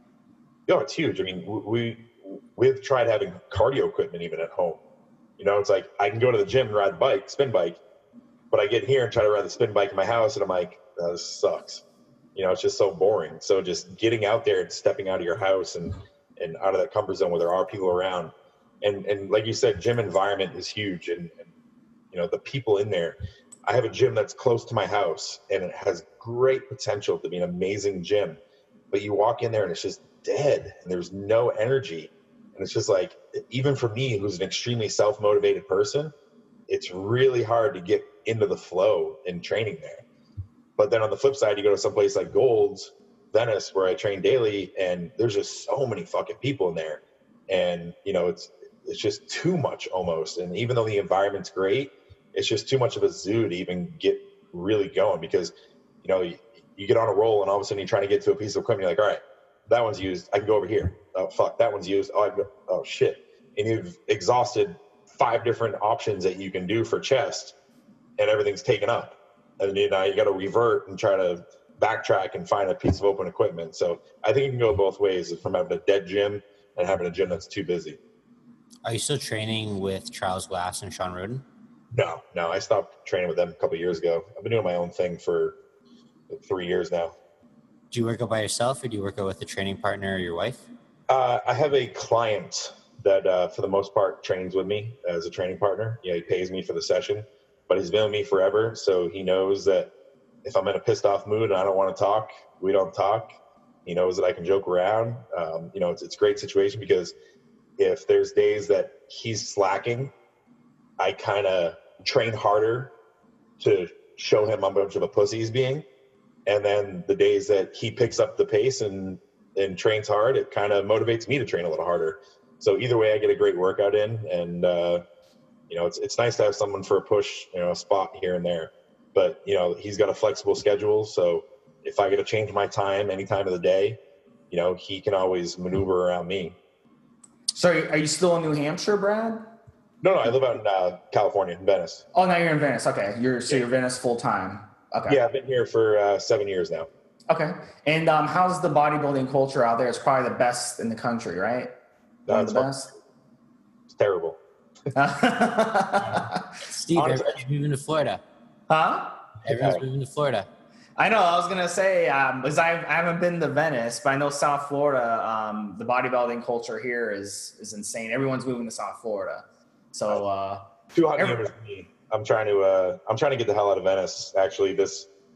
Oh, it's huge. I mean, we, we've tried having cardio equipment even at home. You know, it's like I can go to the gym and ride the bike, spin bike, but I get here and try to ride the spin bike in my house and I'm like, oh, this sucks. You know, it's just so boring. So just getting out there and stepping out of your house and, and out of that comfort zone where there are people around. And, and like you said, gym environment is huge. And, and, you know, the people in there. I have a gym that's close to my house and it has great potential to be an amazing gym. But you walk in there and it's just dead and there's no energy. And it's just like, even for me, who's an extremely self-motivated person, it's really hard to get into the flow in training there. But then on the flip side, you go to some place like Gold's, Venice, where I train daily, and there's just so many fucking people in there. And, you know, it's it's just too much almost. And even though the environment's great, it's just too much of a zoo to even get really going, because, you know, you, you get on a roll and all of a sudden you're trying to get to a piece of equipment. You're like, all right, that one's used. I can go over here. Oh, fuck, that one's used. Oh, I go, oh shit. And you've exhausted five different options that you can do for chest and everything's taken up. And you know, you got to revert and try to backtrack and find a piece of open equipment. So I think you can go both ways, from having a dead gym and having a gym that's too busy. Are you still training with Charles Glass and Sean Roden? No, no. I stopped training with them a couple of years ago. I've been doing my own thing for three years now. Do you work out by yourself or do you work out with a training partner or your wife? Uh, I have a client that, uh, for the most part, trains with me as a training partner. You know, he pays me for the session. But he's been with me forever, so he knows that if I'm in a pissed off mood and I don't want to talk, we don't talk. He knows that I can joke around. Um, you know, it's, it's a great situation, because if there's days that he's slacking, I kind of train harder to show him how much of a pussy he's being. And then the days that he picks up the pace and, and trains hard, it kind of motivates me to train a little harder. So either way, I get a great workout in, and, uh, you know, it's it's nice to have someone for a push, you know, a spot here and there. But, you know, he's got a flexible schedule. So if I got to change my time any time of the day, you know, he can always maneuver around me. So are you still in New Hampshire, Brad? No, no, I live out in uh, California, in Venice. Oh, now you're in Venice. Okay. You're so Yeah. you're Venice full time. Okay. Yeah, I've been here for uh, seven years now. Okay. And um, how's the bodybuilding culture out there? It's probably the best in the country, right? One Uh, of it's, the best. it's terrible. Steve, Honestly, everyone's moving to Florida. Huh? Everyone's Okay. moving to Florida. I know. I was gonna say, um, because I, I haven't been to Venice, but I know South Florida. Um, the bodybuilding culture here is is insane. Everyone's moving to South Florida. So uh, Too hot Every- humid for me. I'm trying to uh, I'm trying to get the hell out of Venice. Actually, this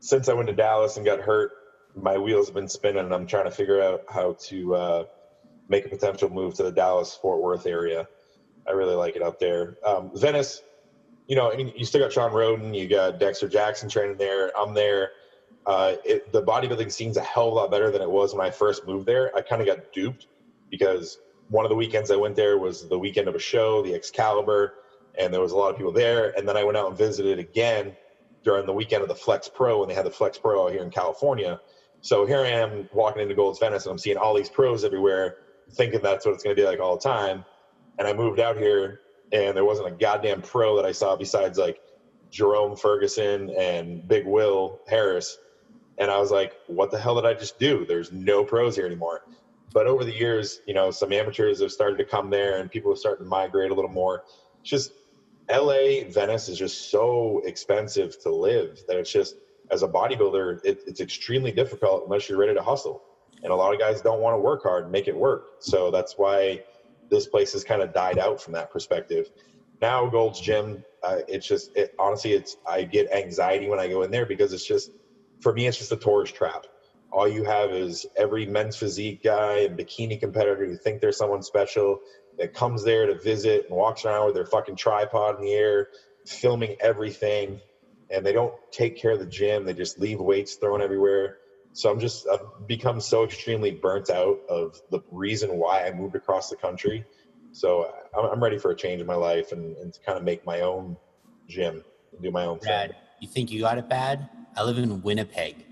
since I went to Dallas and got hurt, my wheels have been spinning, and I'm trying to figure out how to uh, make a potential move to the Dallas-Fort Worth area. I really like it out there. Um, Venice, you know, I mean, you still got Sean Roden, you got Dexter Jackson training there. I'm there. Uh, it, the bodybuilding scene's a hell of a lot better than it was when I first moved there. I kind of got duped because one of the weekends I went there was the weekend of a show, the Excalibur, and there was a lot of people there. And then I went out and visited again during the weekend of the Flex Pro, when they had the Flex Pro out here in California. So here I am walking into Gold's Venice, and I'm seeing all these pros everywhere, thinking that's what it's going to be like all the time. And I moved out here, and there wasn't a goddamn pro that I saw besides like Jerome Ferguson and Big Will Harris. And I was like, what the hell did I just do? There's no pros here anymore. But over the years, you know, some amateurs have started to come there, and people have started to migrate a little more. It's just L A, Venice is just so expensive to live that it's just, as a bodybuilder, it, it's extremely difficult unless you're ready to hustle. And a lot of guys don't want to work hard and make it work. So that's why this place has kind of died out from that perspective. Now Gold's Gym, uh, it's just, it, honestly, it's, I get anxiety when I go in there because it's just, for me, it's just a tourist trap. All you have is every men's physique guy and bikini competitor who think they're someone special that comes there to visit and walks around with their fucking tripod in the air, filming everything. And they don't take care of the gym. They just leave weights thrown everywhere. So I'm just, I've become so extremely burnt out of the reason why I moved across the country. So I'm, I'm ready for a change in my life and, and to kind of make my own gym and do my own Brad, thing. You think you got it bad? I live in Winnipeg.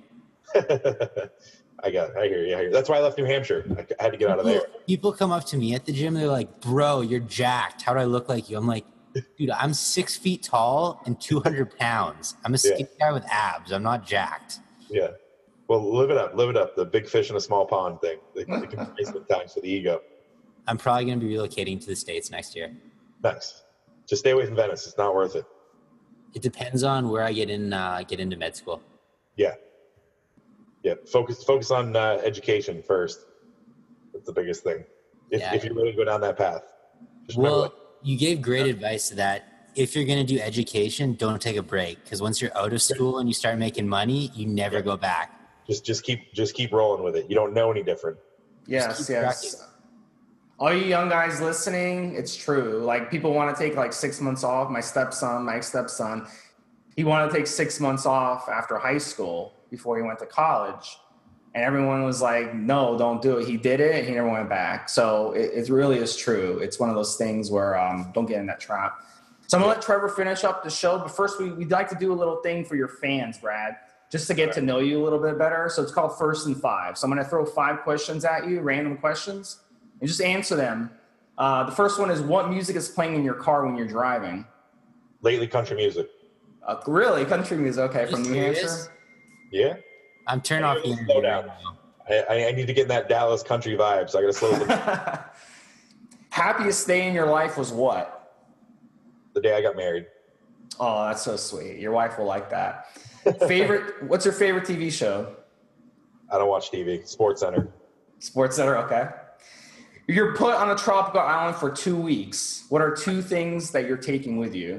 I got, I hear you. I hear you. That's why I left New Hampshire. I, I had to get out of there. People come up to me at the gym. They're like, bro, you're jacked. How do I look like you? I'm like, dude, I'm six feet tall and two hundred pounds. I'm a skinny yeah. guy with abs. I'm not jacked. Yeah. Well, live it up. Live it up. The big fish in a small pond thing. It, it can be sometimes for the ego. I'm probably going to be relocating to the States next year. Nice. Just stay away from Venice. It's not worth it. It depends on where I get in, uh, get into med school. Yeah. Yeah. Focus, focus on uh, education first. That's the biggest thing. If, yeah. if you really go down that path. Just well, you gave great yeah. advice to that. If you're going to do education, don't take a break. Because once you're out of school and you start making money, you never yeah. go back. Just, just keep, just keep rolling with it. You don't know any different. Yes. Yes. Tracking. All you young guys listening, it's true. Like people want to take like six months off. My stepson, my stepson, he wanted to take six months off after high school before he went to college. And everyone was like, no, don't do it. He did it. He never went back. So it, it really is true. It's one of those things where um, don't get in that trap. So I'm going to let Trevor finish up the show. But first, we, we'd like to do a little thing for your fans, Brad, just to get right. to know you a little bit better. So it's called First and Five. So I'm going to throw five questions at you, random questions, and just answer them. Uh, the first one is, what music is playing in your car when you're driving? Lately, country music. Uh, really? Country music. Okay, from New Hampshire? Yeah. I'm turning off the interview right now. I, I need to get in that Dallas country vibe, so I got to slow down. Happiest day in your life was what? The day I got married. Oh, that's so sweet. Your wife will like that. Favorite? What's your favorite T V show? I don't watch T V. Sports Center. Sports Center, okay. You're put on a tropical island for two weeks. What are two things that you're taking with you?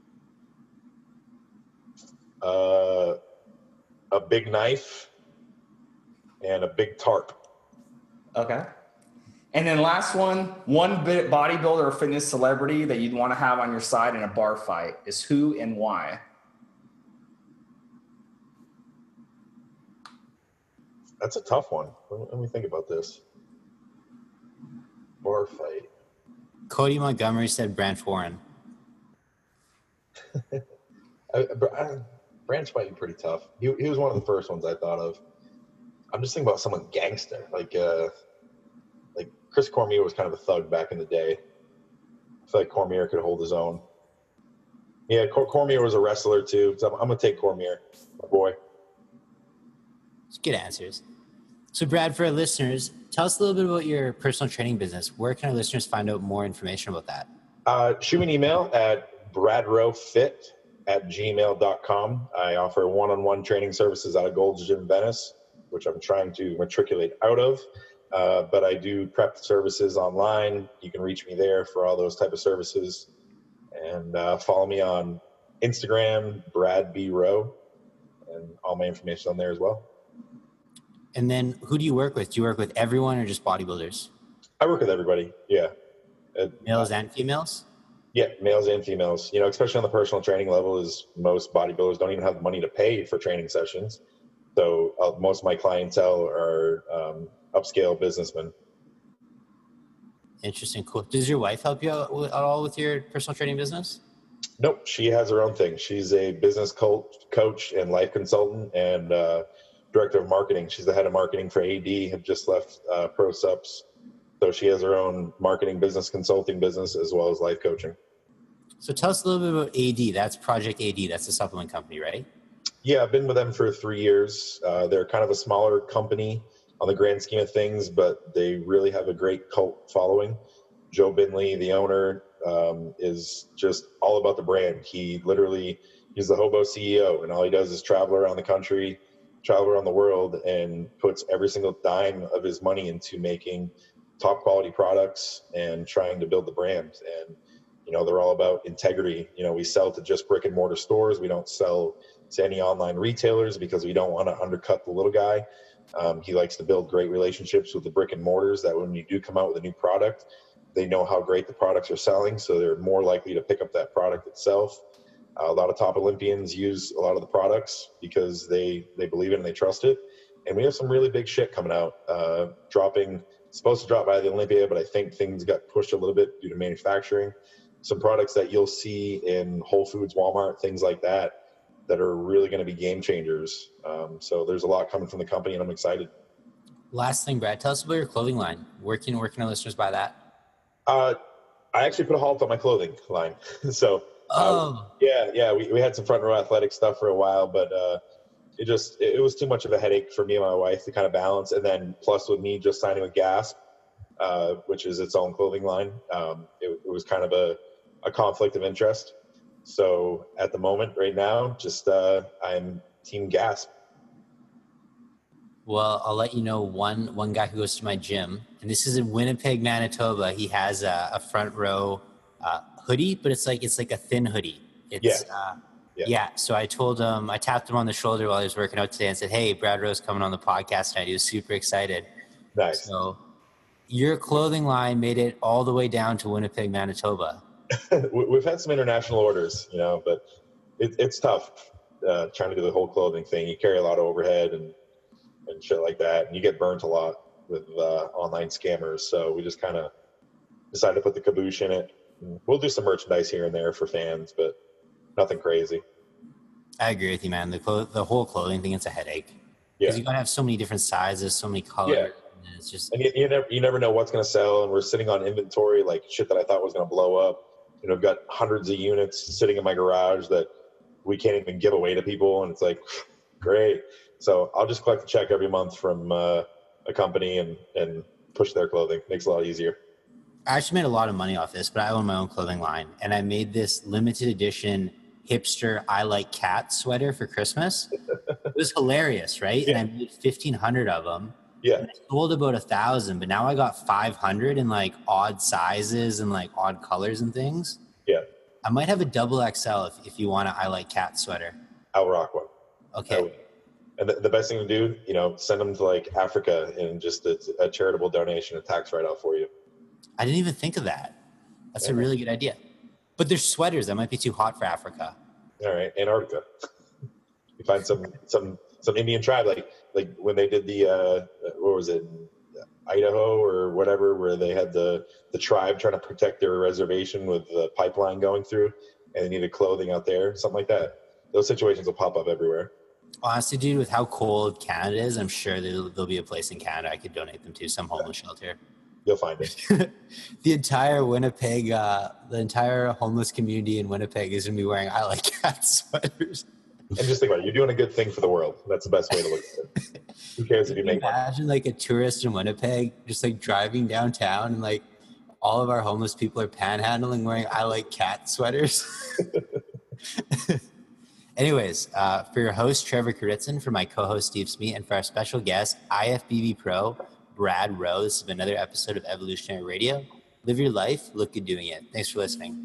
Uh, a big knife and a big tarp. Okay. And then last one, one bit bodybuilder or fitness celebrity that you'd want to have on your side in a bar fight is who and why? That's a tough one. Let me think about this. Bar fight. Cody Montgomery said Brant Warren. I, I, Brant's might be pretty tough. He, he was one of the first ones I thought of. I'm just thinking about someone gangster. Like uh, like Chris Cormier was kind of a thug back in the day. I feel like Cormier could hold his own. Yeah, Cor- Cormier was a wrestler too. So I'm, I'm going to take Cormier, my boy. It's good answers. So Brad, for our listeners, tell us a little bit about your personal training business. Where can our listeners find out more information about that? Uh, shoot me an email at bradrowfit at gmail dot com. I offer one-on-one training services out of Gold's Gym Venice, which I'm trying to matriculate out of. Uh, but I do prep services online. You can reach me there for all those type of services. And uh, follow me on Instagram, Brad B. Rowe. and all my information on there as well. And then who do you work with? Do you work with everyone or just bodybuilders? I work with everybody. Yeah. Uh, Males and females? Yeah, males and females. You know, especially on the personal training level, is most bodybuilders don't even have the money to pay for training sessions. So uh, most of my clientele are um, upscale businessmen. Interesting. Cool. Does your wife help you out with, at all with your personal training business? Nope. She has her own thing. She's a business coach, coach and life consultant and uh, director of marketing. She's the head of marketing for A D, have just left uh, ProSups. So she has her own marketing business, consulting business, as well as life coaching. So tell us a little bit about A D. That's Project A D. That's a supplement company, right? Yeah, I've been with them for three years. Uh, they're kind of a smaller company on the grand scheme of things, but they really have a great cult following. Joe Binley, the owner, um, is just all about the brand. He literally, he's the hobo C E O, and all he does is travel around the country, travel around the world, and puts every single dime of his money into making top quality products and trying to build the brand. And, you know, they're all about integrity. You know, we sell to just brick and mortar stores. We don't sell to any online retailers because we don't want to undercut the little guy. Um, he likes to build great relationships with the brick and mortars that when you do come out with a new product, they know how great the products are selling, so they're more likely to pick up that product itself. Uh, a lot of top Olympians use a lot of the products because they, they believe it and they trust it. And we have some really big shit coming out, uh, dropping, supposed to drop by the Olympia, but I think things got pushed a little bit due to manufacturing. Some products that you'll see in Whole Foods, Walmart, things like that, that are really going to be game changers. Um, so there's a lot coming from the company, and I'm excited. Last thing, Brad, tell us about your clothing line. Where can, where can our listeners buy that? Uh, I actually put a halt on my clothing line. so, oh. uh, yeah, yeah, we, we had some front row athletic stuff for a while, but uh, it just, it, it was too much of a headache for me and my wife to kind of balance. And then plus with me just signing with Gasp, uh, which is its own clothing line, um, it, it was kind of a, a conflict of interest. So at the moment right now, just uh, I'm Team Gasp. Well, I'll let you know one one guy who goes to my gym, and this is in Winnipeg, Manitoba. He has a, a front row uh, hoodie, but it's like it's like a thin hoodie. It's yeah. Uh, yeah. yeah. So I told him, I tapped him on the shoulder while he was working out today and said, "Hey, Brad Rowe's coming on the podcast tonight." He was super excited. Nice. So your clothing line made it all the way down to Winnipeg, Manitoba. We've had some international orders, you know, but it, it's tough uh, trying to do the whole clothing thing. You carry a lot of overhead and, and shit like that, and you get burnt a lot with uh, online scammers. So we just kind of decided to put the caboose in it. We'll do some merchandise here and there for fans, but nothing crazy. I agree with you, man. The clo- the whole clothing thing, it's a headache. Yeah. Because you gotta have so many different sizes, so many colors. Yeah. And it's just, and you, you never you never know what's going to sell, and we're sitting on inventory like shit that I thought was going to blow up. You know, I've got hundreds of units sitting in my garage that we can't even give away to people, and it's like, great. So I'll just collect a check every month from uh, a company and and push their clothing. Makes it a lot easier. I actually made a lot of money off this, but I own my own clothing line, and I made this limited edition hipster I Like Cat sweater for Christmas. It was hilarious, right? Yeah. And I made fifteen hundred of them. Yeah. And I sold about a thousand, but now I got five hundred in like odd sizes and like odd colors and things. Yeah. I might have a double X L if, if you want an I Like Cat sweater. I'll rock one. Okay. And the, the best thing to do, you know, send them to like Africa and just a, a charitable donation, a tax write-off for you. I didn't even think of that. That's yeah. a really good idea. But there's sweaters that might be too hot for Africa. All right. Antarctica. You find some, some, some Indian tribe, like, like when they did the, uh, what was it? Idaho or whatever, where they had the, the tribe trying to protect their reservation with the pipeline going through and they needed clothing out there, something like that. Those situations will pop up everywhere. Honestly, dude, with how cold Canada is, I'm sure there'll, there'll be a place in Canada I could donate them to, some homeless shelter. You'll find it. The entire Winnipeg, uh, the entire homeless community in Winnipeg is going to be wearing I Like Cat sweaters. And just think about it. You're doing a good thing for the world. That's the best way to look at it. Who cares if you make money? Imagine like a tourist in Winnipeg just like driving downtown and like all of our homeless people are panhandling wearing I Like Cat sweaters. Anyways, uh, for your host, Trevor Kuritzin, for my co-host, Steve Smee, and for our special guest, I F B B Pro, Brad Rowe, this has been another episode of Evolutionary Radio. Live your life, look good doing it. Thanks for listening.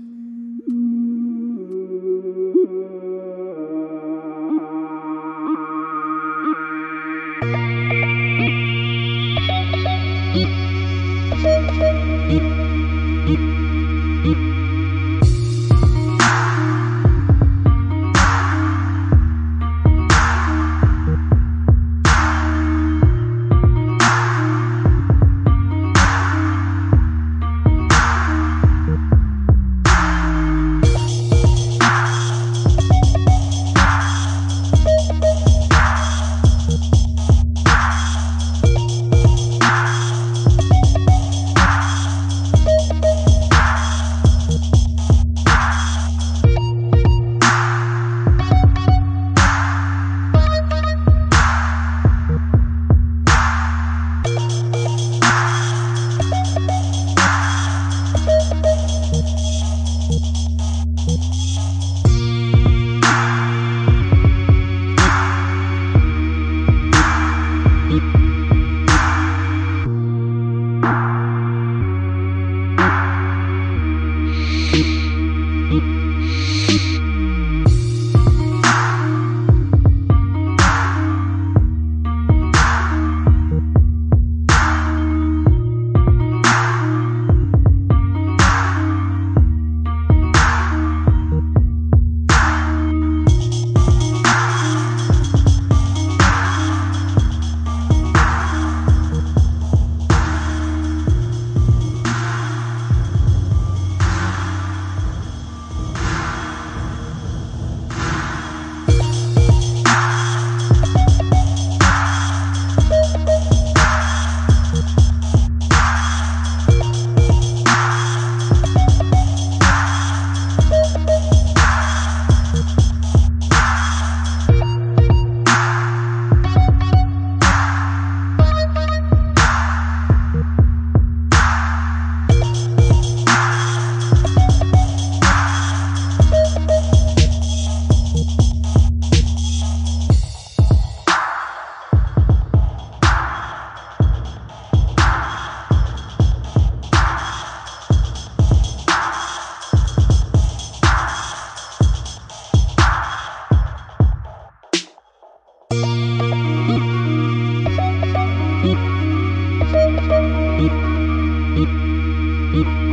Thank you.